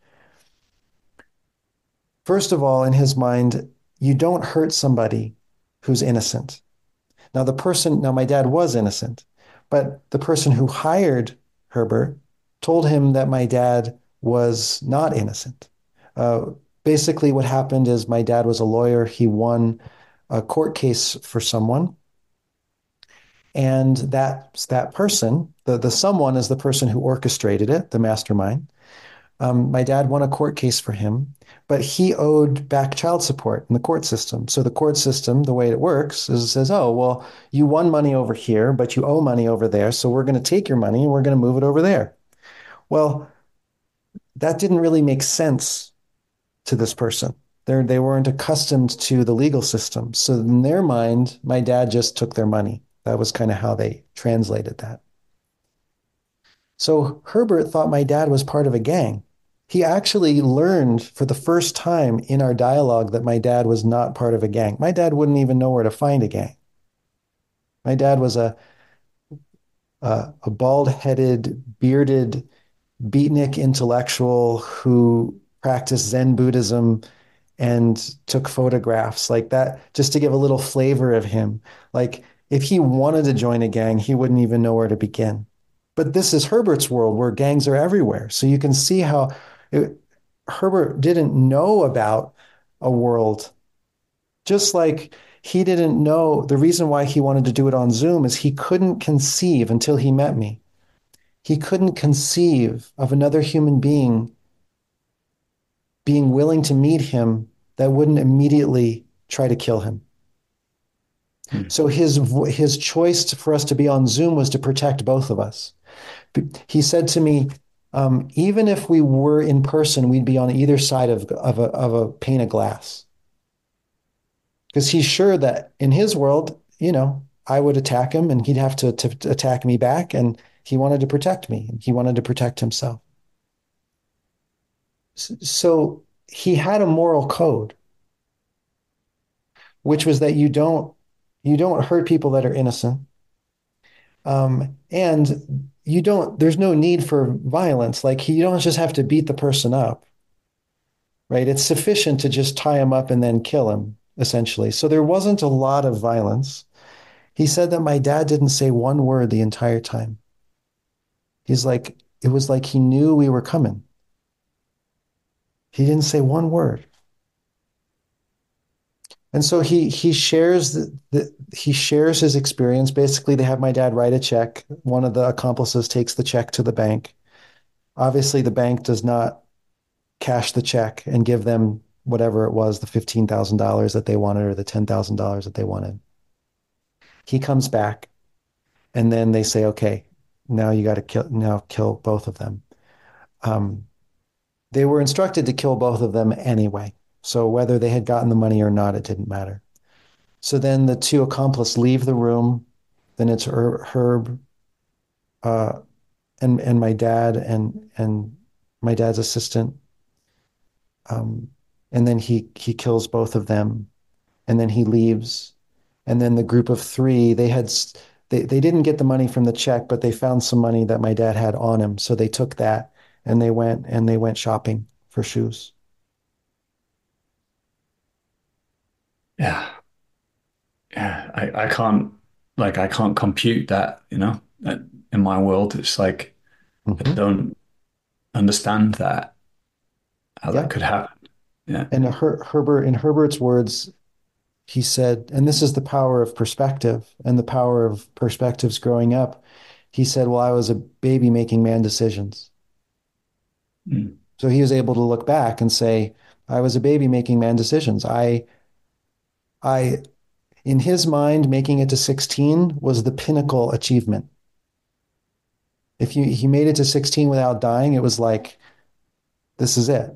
first of all, in his mind, you don't hurt somebody who's innocent. Now my dad was innocent, but the person who hired Herbert told him that my dad was not innocent. Uh, Basically, what happened is my dad was a lawyer. He won a court case for someone. And that person, the someone is the person who orchestrated it, the mastermind. My dad won a court case for him, but he owed back child support in the court system. So the court system, the way it works is it says, oh, well, you won money over here, but you owe money over there. So we're going to take your money and we're going to move it over there. Well, that didn't really make sense to this person. They weren't accustomed to the legal system. So in their mind, my dad just took their money. That was kind of how they translated that. So Herbert thought my dad was part of a gang. He actually learned for the first time in our dialogue that my dad was not part of a gang. My dad wouldn't even know where to find a gang. My dad was a bald-headed, bearded, beatnik intellectual who practiced Zen Buddhism and took photographs like that, just to give a little flavor of him. Like if he wanted to join a gang, he wouldn't even know where to begin. But this is Herbert's world where gangs are everywhere. So you can see how Herbert didn't know about a world, just like he didn't know the reason why he wanted to do it on Zoom is he couldn't conceive until he met me. He couldn't conceive of another human being willing to meet him that wouldn't immediately try to kill him. Mm. So his choice for us to be on Zoom was to protect both of us. He said to me, even if we were in person, we'd be on either side of a pane of glass. Because he's sure that in his world, I would attack him and he'd have to attack me back. And he wanted to protect me. He wanted to protect himself. So he had a moral code, which was that you don't hurt people that are innocent. And there's no need for violence. Like you don't just have to beat the person up, right? It's sufficient to just tie him up and then kill him, essentially. So there wasn't a lot of violence. He said that my dad didn't say one word the entire time. It was like he knew we were coming. He didn't say one word. And so he shares he shares his experience. Basically, they have my dad write a check. One of the accomplices takes the check to the bank. Obviously, the bank does not cash the check and give them whatever it was, the $15,000 that they wanted or the $10,000 that they wanted. He comes back and then they say, okay, now you got to kill both of them. Um, they were instructed to kill both of them anyway. So whether they had gotten the money or not, it didn't matter. So then the two accomplices leave the room. Then it's Herb uh, and my dad and my dad's assistant. Um, and then he kills both of them, and then he leaves. And then the group of three, they didn't get the money from the check, but they found some money that my dad had on him. So they took that and they went shopping for shoes. Yeah. Yeah. I can't compute that, that in my world. It's like, I Hmm. don't understand how that Yeah. could happen. Yeah. And Herbert, in Herbert's words, he said, and this is the power of perspective and the power of perspectives growing up. He said, well, I was a baby making man decisions. Mm. So he was able to look back and say, I was a baby making man decisions. I, in his mind, making it to 16 was the pinnacle achievement. If he made it to 16 without dying, it was like, this is it.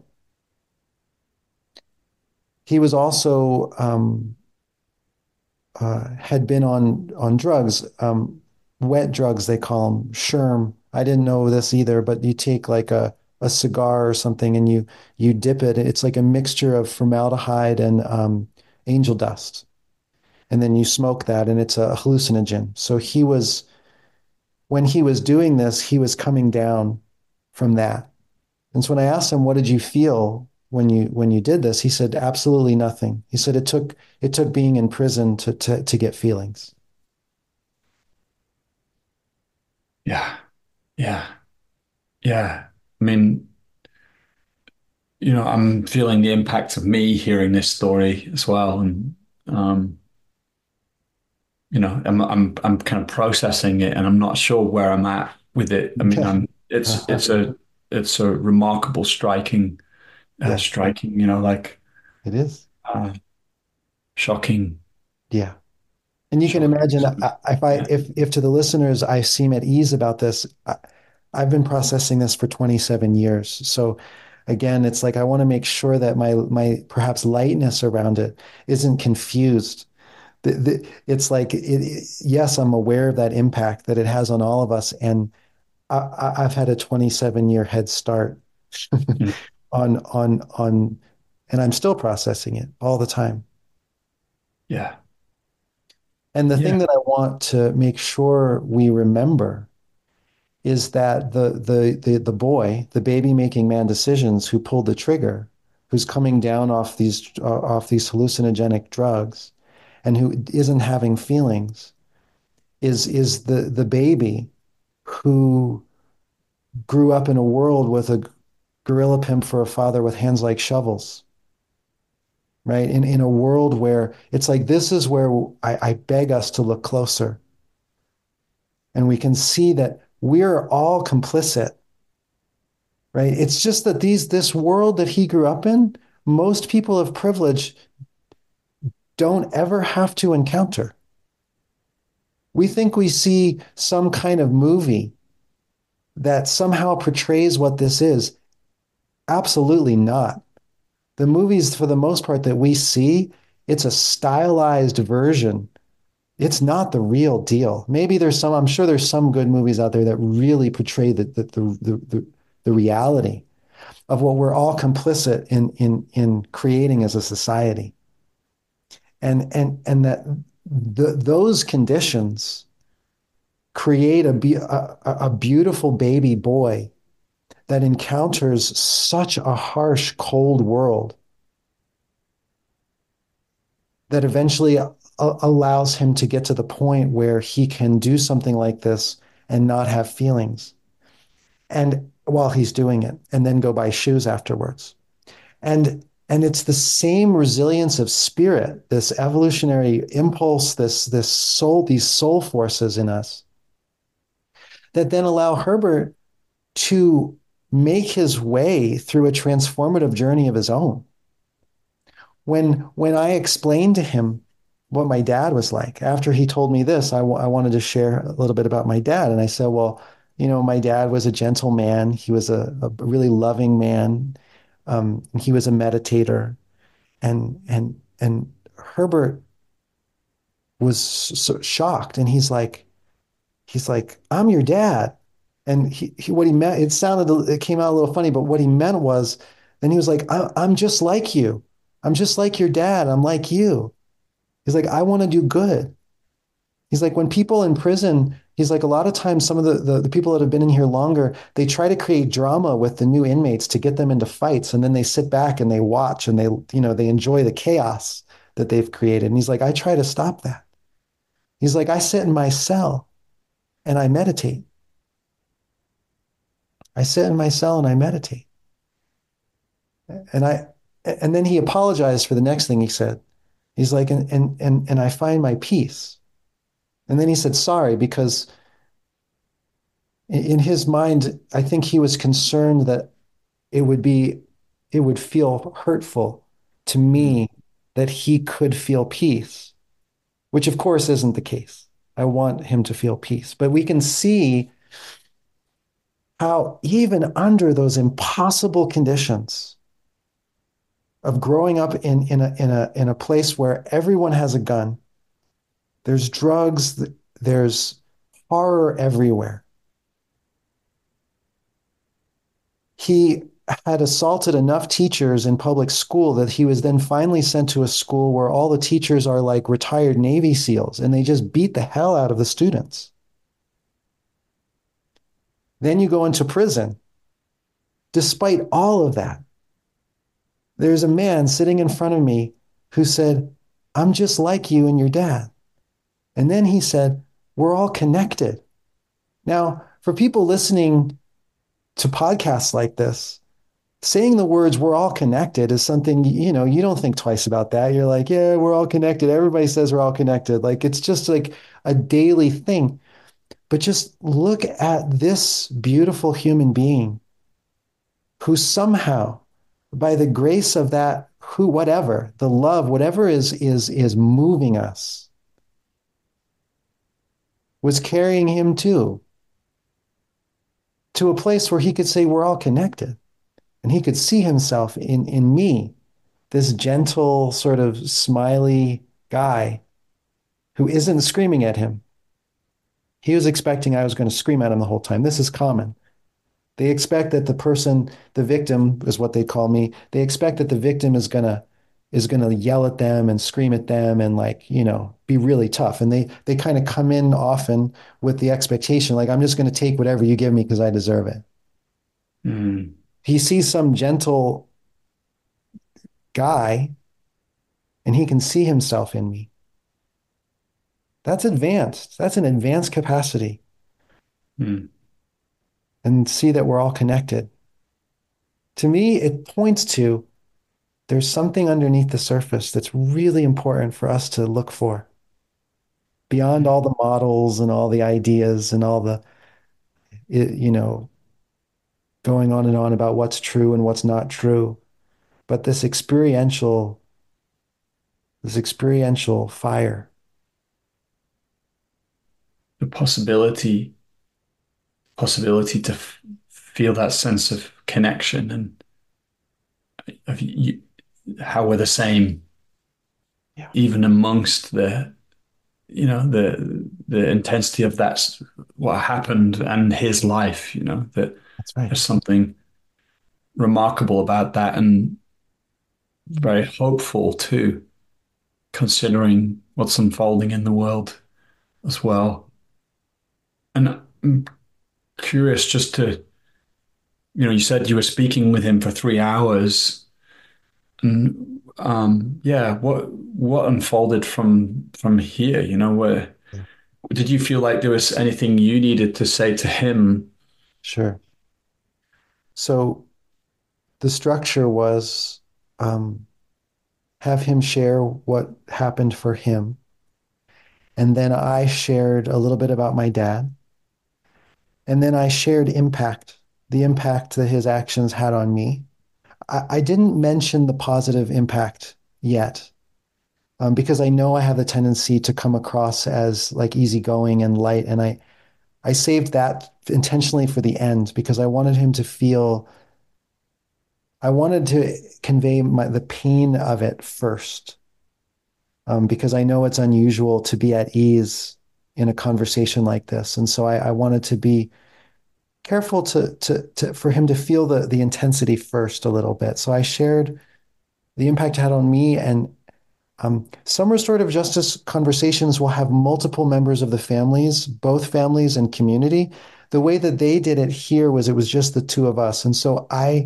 He was also had been on drugs, wet drugs they call them, Sherm. I didn't know this either, but you take like a cigar or something and you dip it. It's like a mixture of formaldehyde and angel dust, and then you smoke that, and it's a hallucinogen. So when he was doing this, he was coming down from that. And so when I asked him, "What did you feel when you did this?" He said, "Absolutely nothing." He said it took being in prison to get feelings. Yeah. Yeah. Yeah. I mean, I'm feeling the impact of me hearing this story as well. And, um, I'm kind of processing it and I'm not sure where I'm at with it. I mean, Yeah. it's Uh-huh. it's a it's a remarkable, Yes, striking, like it is. uh, shocking, Yeah. And you can shocking. imagine Yeah. if to the listeners I seem at ease about this, I've been processing this for 27 years. So again, it's like I want to make sure that my perhaps lightness around it isn't confused. It's like yes, I'm aware of that impact that it has on all of us, and I've had a 27-year head start Mm. on, and I'm still processing it all the time. Yeah. And the Yeah. thing that I want to make sure we remember is that the boy, the baby making man decisions who pulled the trigger, who's coming down off these hallucinogenic drugs, and who isn't having feelings, is the baby who grew up in a world with a gorilla pimp for a father with hands like shovels, right? In a world where it's like this is where I beg us to look closer, and we can see that we're all complicit, right? It's just that this world that he grew up in, most people of privilege don't ever have to encounter. We think we see some kind of movie that somehow portrays what this is. Absolutely not. The movies, for the most part, that we see, it's a stylized version. It's not the real deal. Maybe I'm sure there's some good movies out there that really portray the reality of what we're all complicit in creating as a society. And that those conditions create a beautiful baby boy that encounters such a harsh, cold world that eventually allows him to get to the point where he can do something like this and not have feelings. And while he's doing it, and then go buy shoes afterwards. And it's the same resilience of spirit, this evolutionary impulse, this soul, these soul forces in us that then allow Herbert to make his way through a transformative journey of his own. When I explained to him what my dad was like, after he told me this, I wanted to share a little bit about my dad. And I said, well, my dad was a gentle man. He was a really loving man. He was a meditator. And Herbert was so shocked. And he's like, I'm your dad. And what he meant, it came out a little funny, but what he meant was, then he was like, I'm just like you. I'm just like your dad. I'm like you. He's like, I want to do good. He's like, when people in prison, he's like, a lot of times, some of the people that have been in here longer, they try to create drama with the new inmates to get them into fights. And then they sit back and they watch and they enjoy the chaos that they've created. And he's like, I try to stop that. He's like, I sit in my cell and I meditate. I sit in my cell and I meditate. And and then he apologized for the next thing he said. He's like, and I find my peace. And then he said, sorry, because in his mind, I think he was concerned that it would be, it would feel hurtful to Mm. me that he could feel peace, which of course isn't the case. I want him to feel peace. But we can see how even under those impossible conditions of growing up in a place where everyone has a gun, there's drugs, there's horror everywhere. He had assaulted enough teachers in public school that he was then finally sent to a school where all the teachers are like retired Navy SEALs and they just beat the hell out of the students. Then you go into prison. Despite all of that, there's a man sitting in front of me who said, I'm just like you and your dad. And then he said, we're all connected. Now, for people listening to podcasts like this, saying the words we're all connected is something, you don't think twice about that. You're like, yeah, we're all connected. Everybody says we're all connected. Like it's just like a daily thing. But just look at this beautiful human being who somehow, by the grace of that, who, whatever, the love, whatever is moving us, was carrying him to a place where he could say, we're all connected. And he could see himself in me, this gentle, sort of smiley guy who isn't screaming at him. He was expecting I was going to scream at him the whole time. This is common. They expect that the person, the victim is what they call me. They expect that the victim is gonna yell at them and scream at them and like, be really tough. And they kind of come in often with the expectation, like, I'm just going to take whatever you give me because I deserve it. Mm. He sees some gentle guy and he can see himself in me. That's advanced. That's an advanced capacity. Mm. And see that we're all connected. To me, it points to there's something underneath the surface that's really important for us to look for beyond all the models and all the ideas and all the, you know, going on and on about what's true and what's not true. But this experiential fire. The possibility to feel that sense of connection and of how we're the same, Yeah, even amongst the intensity of that's what happened and his life. That that's right. there's something remarkable about that and very hopeful too, considering what's unfolding in the world as well. And I'm curious just to, you said you were speaking with him for 3 hours, and yeah, what unfolded from here? Where Yeah, did you feel like there was anything you needed to say to him? sure. So the structure was have him share what happened for him. And then I shared a little bit about my dad. And then I shared the impact that his actions had on me. I didn't mention the positive impact yet, because I know I have the tendency to come across as like easygoing and light. And I saved that intentionally for the end because I wanted to convey the pain of it first, because I know it's unusual to be at ease in a conversation like this. And so I wanted to be careful for him to feel the intensity first a little bit. So I shared the impact it had on me. And some restorative justice conversations will have multiple members of the families, both families and community. The way that they did it here was it was just the two of us. And so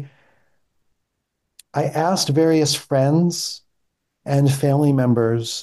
I asked various friends and family members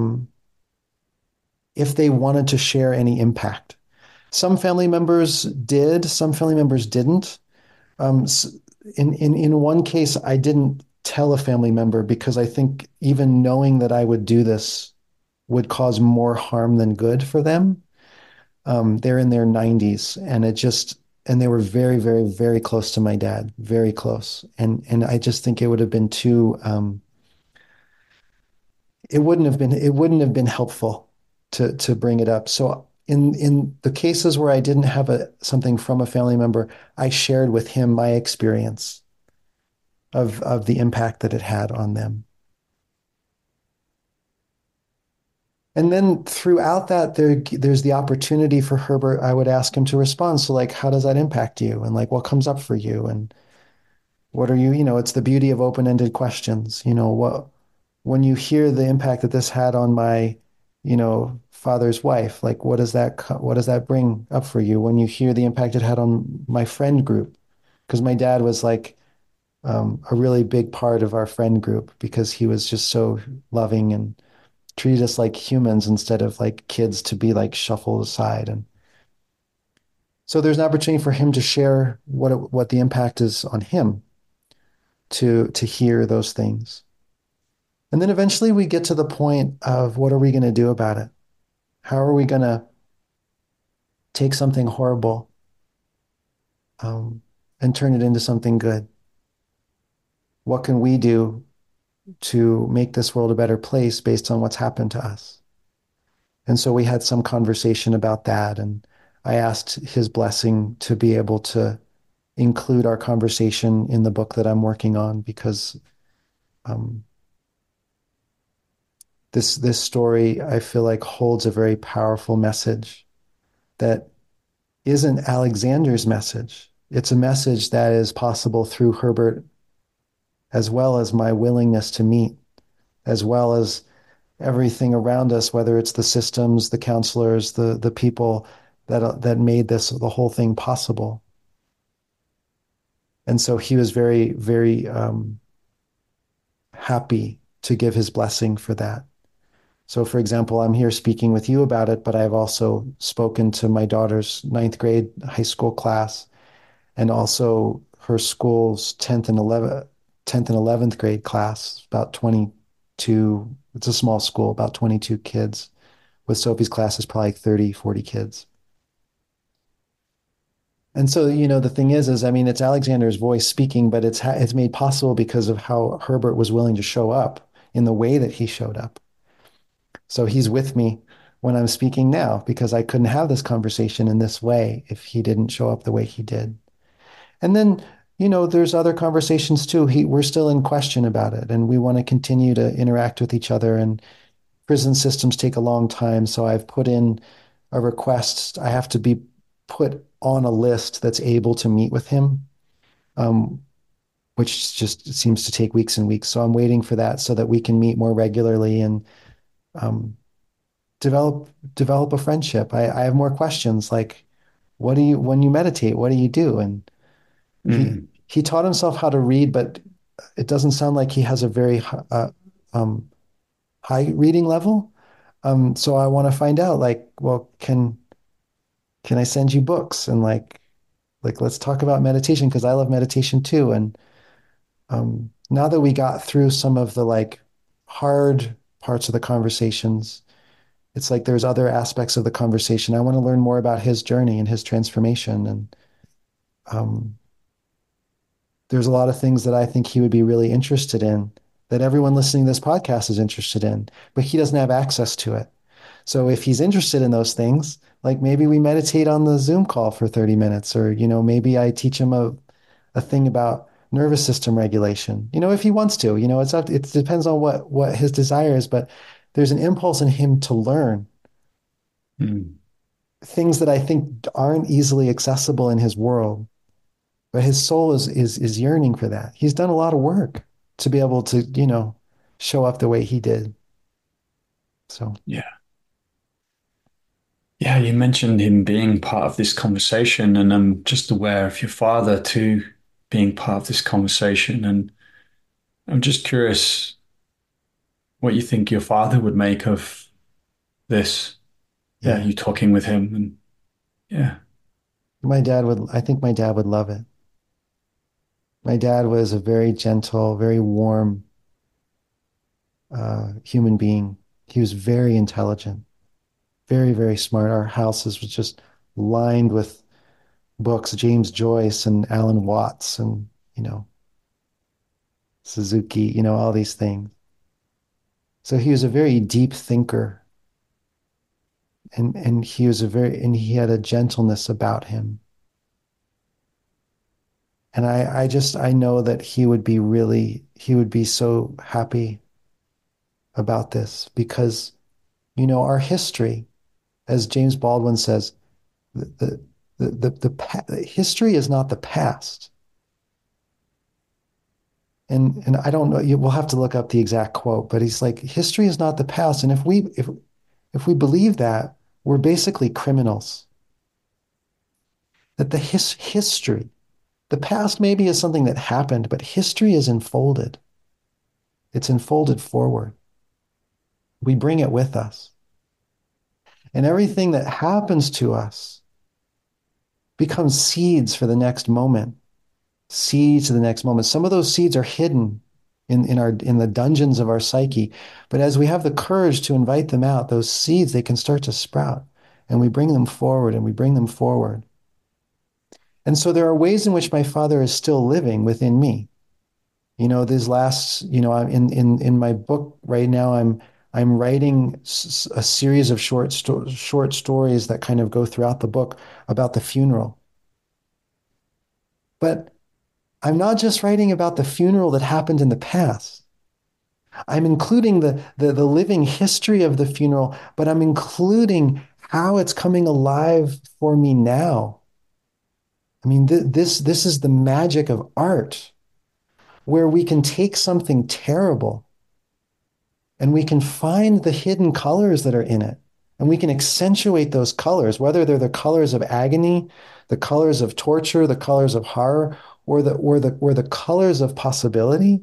if they wanted to share any impact. Some family members did, some family members didn't. Um, in one case, I didn't tell a family member because I think even knowing that I would do this would cause more harm than good for them. They're in their 90s, and they were very, very, very close to my dad, very close. And I just think it would have been too, it wouldn't have been helpful to bring it up. So in the cases where I didn't have something from a family member, I shared with him my experience of the impact that it had on them. And then throughout that, there's the opportunity for Herbert. I would ask him to respond. So like, how does that impact you? And like, what comes up for you? And what are you, it's the beauty of open-ended questions. When you hear the impact that this had on my, father's wife, like what does that bring up for you? When you hear the impact it had on my friend group, because my dad was like a really big part of our friend group because he was just so loving and treated us like humans instead of like kids to be like shuffled aside. And so there's an opportunity for him to share what the impact is on him to hear those things. And then eventually we get to the point of what are we going to do about it? How are we going to take something horrible, um, and turn it into something good? what can we do to make this world a better place based on what's happened to us? And so we had some conversation about that. And I asked his blessing to be able to include our conversation in the book that I'm working on because um, this story I feel like holds a very powerful message that isn't Alexander's message. It's a message that is possible through Herbert, as well as my willingness to meet, as well as everything around us, whether it's the systems, the counselors, the people that made this the whole thing possible. And so he was very, very happy to give his blessing for that. So, for example, I'm here speaking with you about it, but I've also spoken to my daughter's ninth grade high school class and also her school's 10th and 11th grade class, about 22. It's a small school, about 22 kids. With Sophie's class is probably like 30, 40 kids. And so, the thing is, I mean, it's Alexander's voice speaking, but it's made possible because of how Herbert was willing to show up in the way that he showed up. So he's with me when I'm speaking now because I couldn't have this conversation in this way if he didn't show up the way he did. And then, there's other conversations too. We're still in question about it, and we want to continue to interact with each other. And prison systems take a long time, so I've put in a request. I have to be put on a list that's able to meet with him, um, which just seems to take weeks and weeks. So I'm waiting for that so that we can meet more regularly and um, develop a friendship. I have more questions like, when you meditate, what do you do? And he Mm. he taught himself how to read, but it doesn't sound like he has a very um, high reading level. So I want to find out, like, well, can I send you books and like let's talk about meditation because I love meditation too. And now that we got through some of the like hard parts of the conversations, it's like there's other aspects of the conversation. I want to learn more about his journey and his transformation. And um, there's a lot of things that I think he would be really interested in that everyone listening to this podcast is interested in, but he doesn't have access to it. So if he's interested in those things, like maybe we meditate on the Zoom call for 30 minutes, or, maybe I teach him a thing about nervous system regulation, if he wants to, it depends on what his desire is, but there's an impulse in him to learn Mm. things that I think aren't easily accessible in his world, but his soul is yearning for that. He's done a lot of work to be able to, show up the way he did. So Yeah. Yeah, you mentioned him being part of this conversation, and I'm just aware of your father too being part of this conversation. And I'm just curious what you think your father would make of this. Yeah, yeah, you talking with him, and yeah. I think my dad would love it. My dad was a very gentle, very warm human being. He was very intelligent, very, very smart. Our houses was just lined with books, James Joyce and Alan Watts and, Suzuki, all these things. So he was a very deep thinker and he had a gentleness about him. And I know that he would be so happy about this because, our history, as James Baldwin says, the, the history is not the past. And I don't know, we'll have to look up the exact quote, but he's like, history is not the past. And if we believe that, we're basically criminals. That history, the past maybe is something that happened, but history is enfolded. It's enfolded forward. We bring it with us. And everything that happens to us becomes seeds for the next moment, seeds to the next moment. Some of those seeds are hidden in the dungeons of our psyche. But as we have the courage to invite them out, those seeds, they can start to sprout. And we bring them forward and we bring them forward. And so there are ways in which my father is still living within me. These last, I'm in my book right now, I'm writing a series of short stories that kind of go throughout the book about the funeral. But I'm not just writing about the funeral that happened in the past. I'm including the living history of the funeral, but I'm including how it's coming alive for me now. I mean, this is the magic of art, where we can take something terrible and we can find the hidden colors that are in it. And we can accentuate those colors, whether they're the colors of agony, the colors of torture, the colors of horror, or the colors of possibility.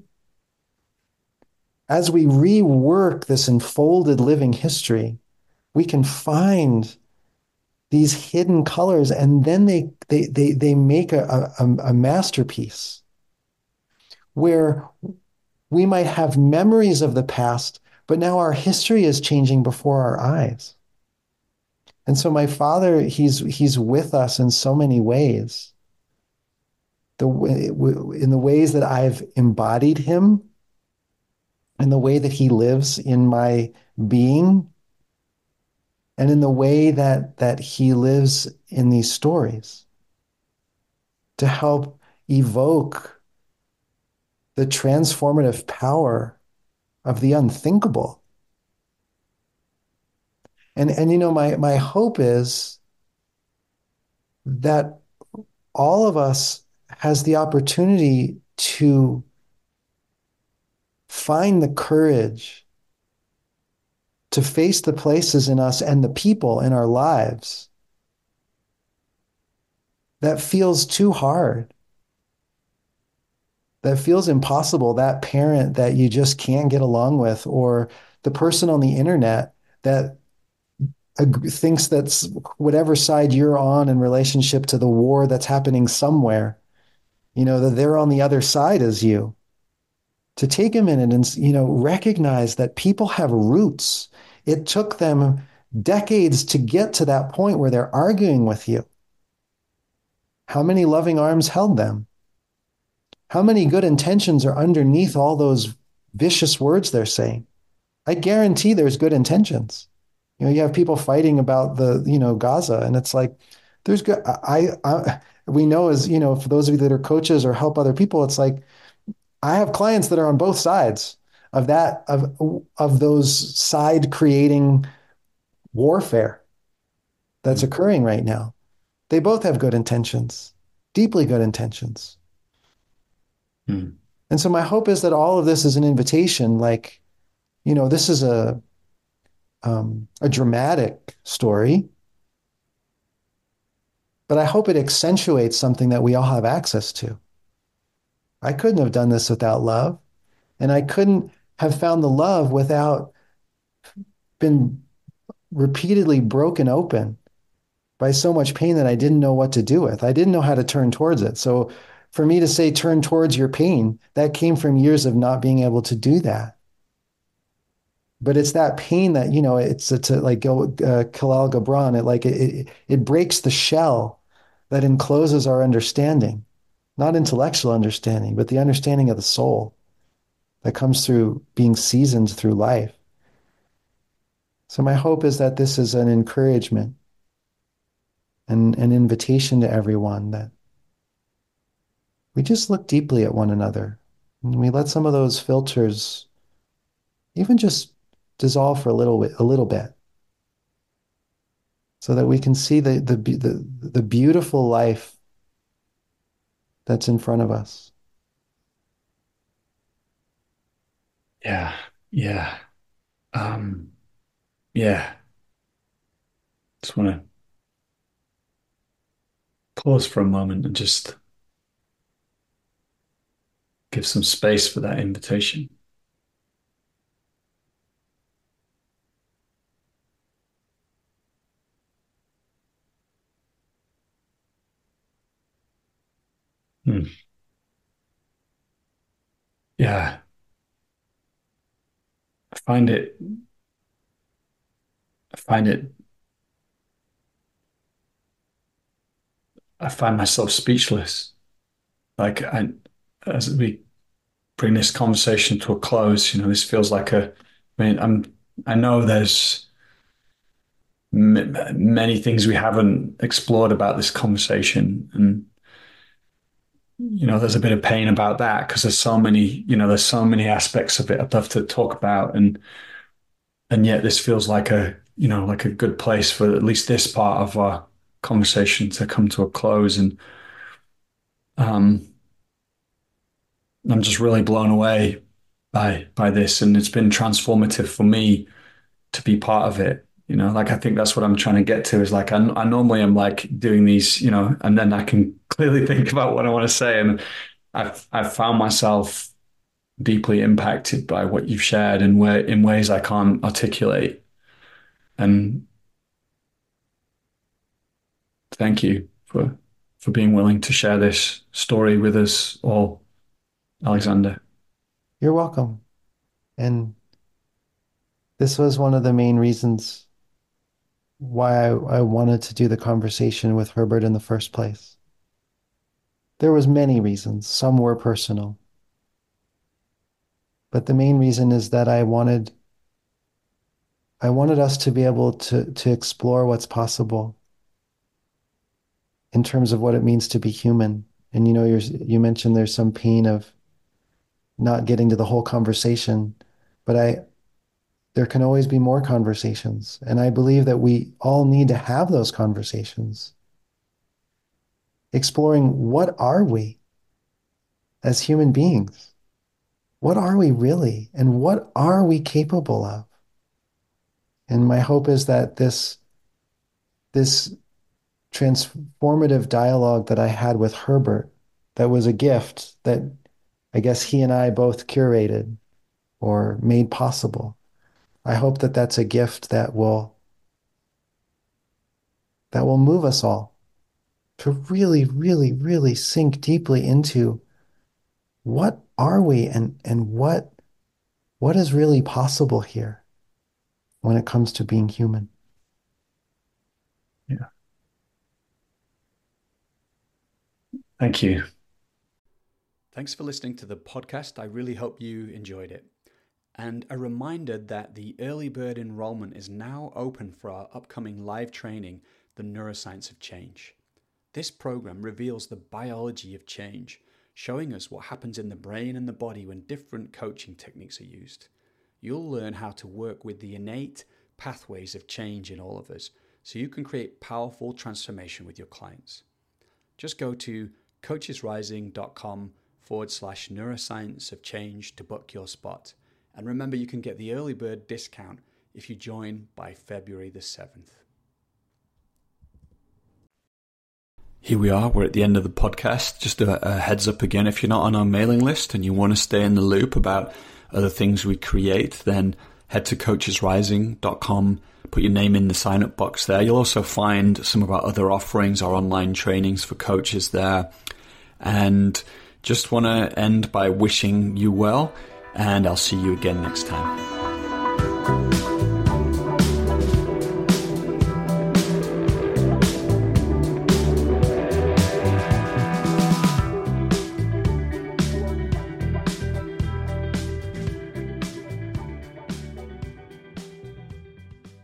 As we rework this enfolded living history, we can find these hidden colors, and then they make a masterpiece where we might have memories of the past, but now our history is changing before our eyes. And so my father, he's with us in so many ways. In the ways that I've embodied him, in the way that he lives in my being, and in the way that he lives in these stories to help evoke the transformative power of the unthinkable. And my hope is that all of us has the opportunity to find the courage to face the places in us and the people in our lives that feels too hard, that feels impossible, that parent that you just can't get along with, or the person on the internet that thinks that's whatever side you're on in relationship to the war that's happening somewhere, that they're on the other side as you. To take a minute and, recognize that people have roots. It took them decades to get to that point where they're arguing with you. How many loving arms held them? How many good intentions are underneath all those vicious words they're saying? I guarantee there's good intentions. You have people fighting about Gaza, and it's like, there's good. We know, as for those of you that are coaches or help other people, it's like, I have clients that are on both sides of those side creating warfare that's Mm. occurring right now. They both have good intentions, deeply good intentions. Mm. And so my hope is that all of this is an invitation, like, this is a dramatic story, but I hope it accentuates something that we all have access to. I couldn't have done this without love, and I couldn't have found the love without been repeatedly broken open by so much pain that I didn't know what to do with. I didn't know how to turn towards it. So for me to say, turn towards your pain, that came from years of not being able to do that. But it's that pain that, it's like Khalil Gibran, it breaks the shell that encloses our understanding, not intellectual understanding, but the understanding of the soul that comes through being seasoned through life. So my hope is that this is an encouragement and an invitation to everyone that we just look deeply at one another and we let some of those filters even just dissolve for a little bit, so that we can see the beautiful life that's in front of us. Yeah. Yeah. Um, yeah. Just want to pause for a moment and just give some space for that invitation. Hmm. Yeah. I find it, I find it, I find myself speechless. Like I, as we bring this conversation to a close. This feels like I know there's many things we haven't explored about this conversation, and there's a bit of pain about that because there's so many aspects of it I'd love to talk about, and yet this feels like like a good place for at least this part of our conversation to come to a close. And um, I'm just really blown away by this, and it's been transformative for me to be part of it. Like I think that's what I'm trying to get to is like I normally am like doing these, and then I can clearly think about what I want to say, and I've found myself deeply impacted by what you've shared and where in ways I can't articulate. And thank you for being willing to share this story with us all, Alexander. You're welcome. And this was one of the main reasons why I wanted to do the conversation with Herbert in the first place. There was many reasons. Some were personal. But the main reason is that I wanted us to be able to explore what's possible in terms of what it means to be human. And you mentioned there's some pain of not getting to the whole conversation, but there can always be more conversations. And I believe that we all need to have those conversations, exploring what are we as human beings? What are we really? And what are we capable of? And my hope is that this transformative dialogue that I had with Herbert, that was a gift that I guess he and I both curated or made possible. I hope that that's a gift that will move us all to really, really, really sink deeply into what are we and what is really possible here when it comes to being human. Yeah. Thank you. Thanks for listening to the podcast. I really hope you enjoyed it. And a reminder that the early bird enrollment is now open for our upcoming live training, The Neuroscience of Change. This program reveals the biology of change, showing us what happens in the brain and the body when different coaching techniques are used. You'll learn how to work with the innate pathways of change in all of us, so you can create powerful transformation with your clients. Just go to coachesrising.com/neuroscience of change to book your spot. And remember, you can get the early bird discount if you join by February the 7th. Here we are. We're at the end of the podcast. Just a heads up again, if you're not on our mailing list and you want to stay in the loop about other things we create, then head to coachesrising.com, put your name in the sign-up box there. You'll also find some of our other offerings, our online trainings for coaches there. And just want to end by wishing you well, and I'll see you again next time.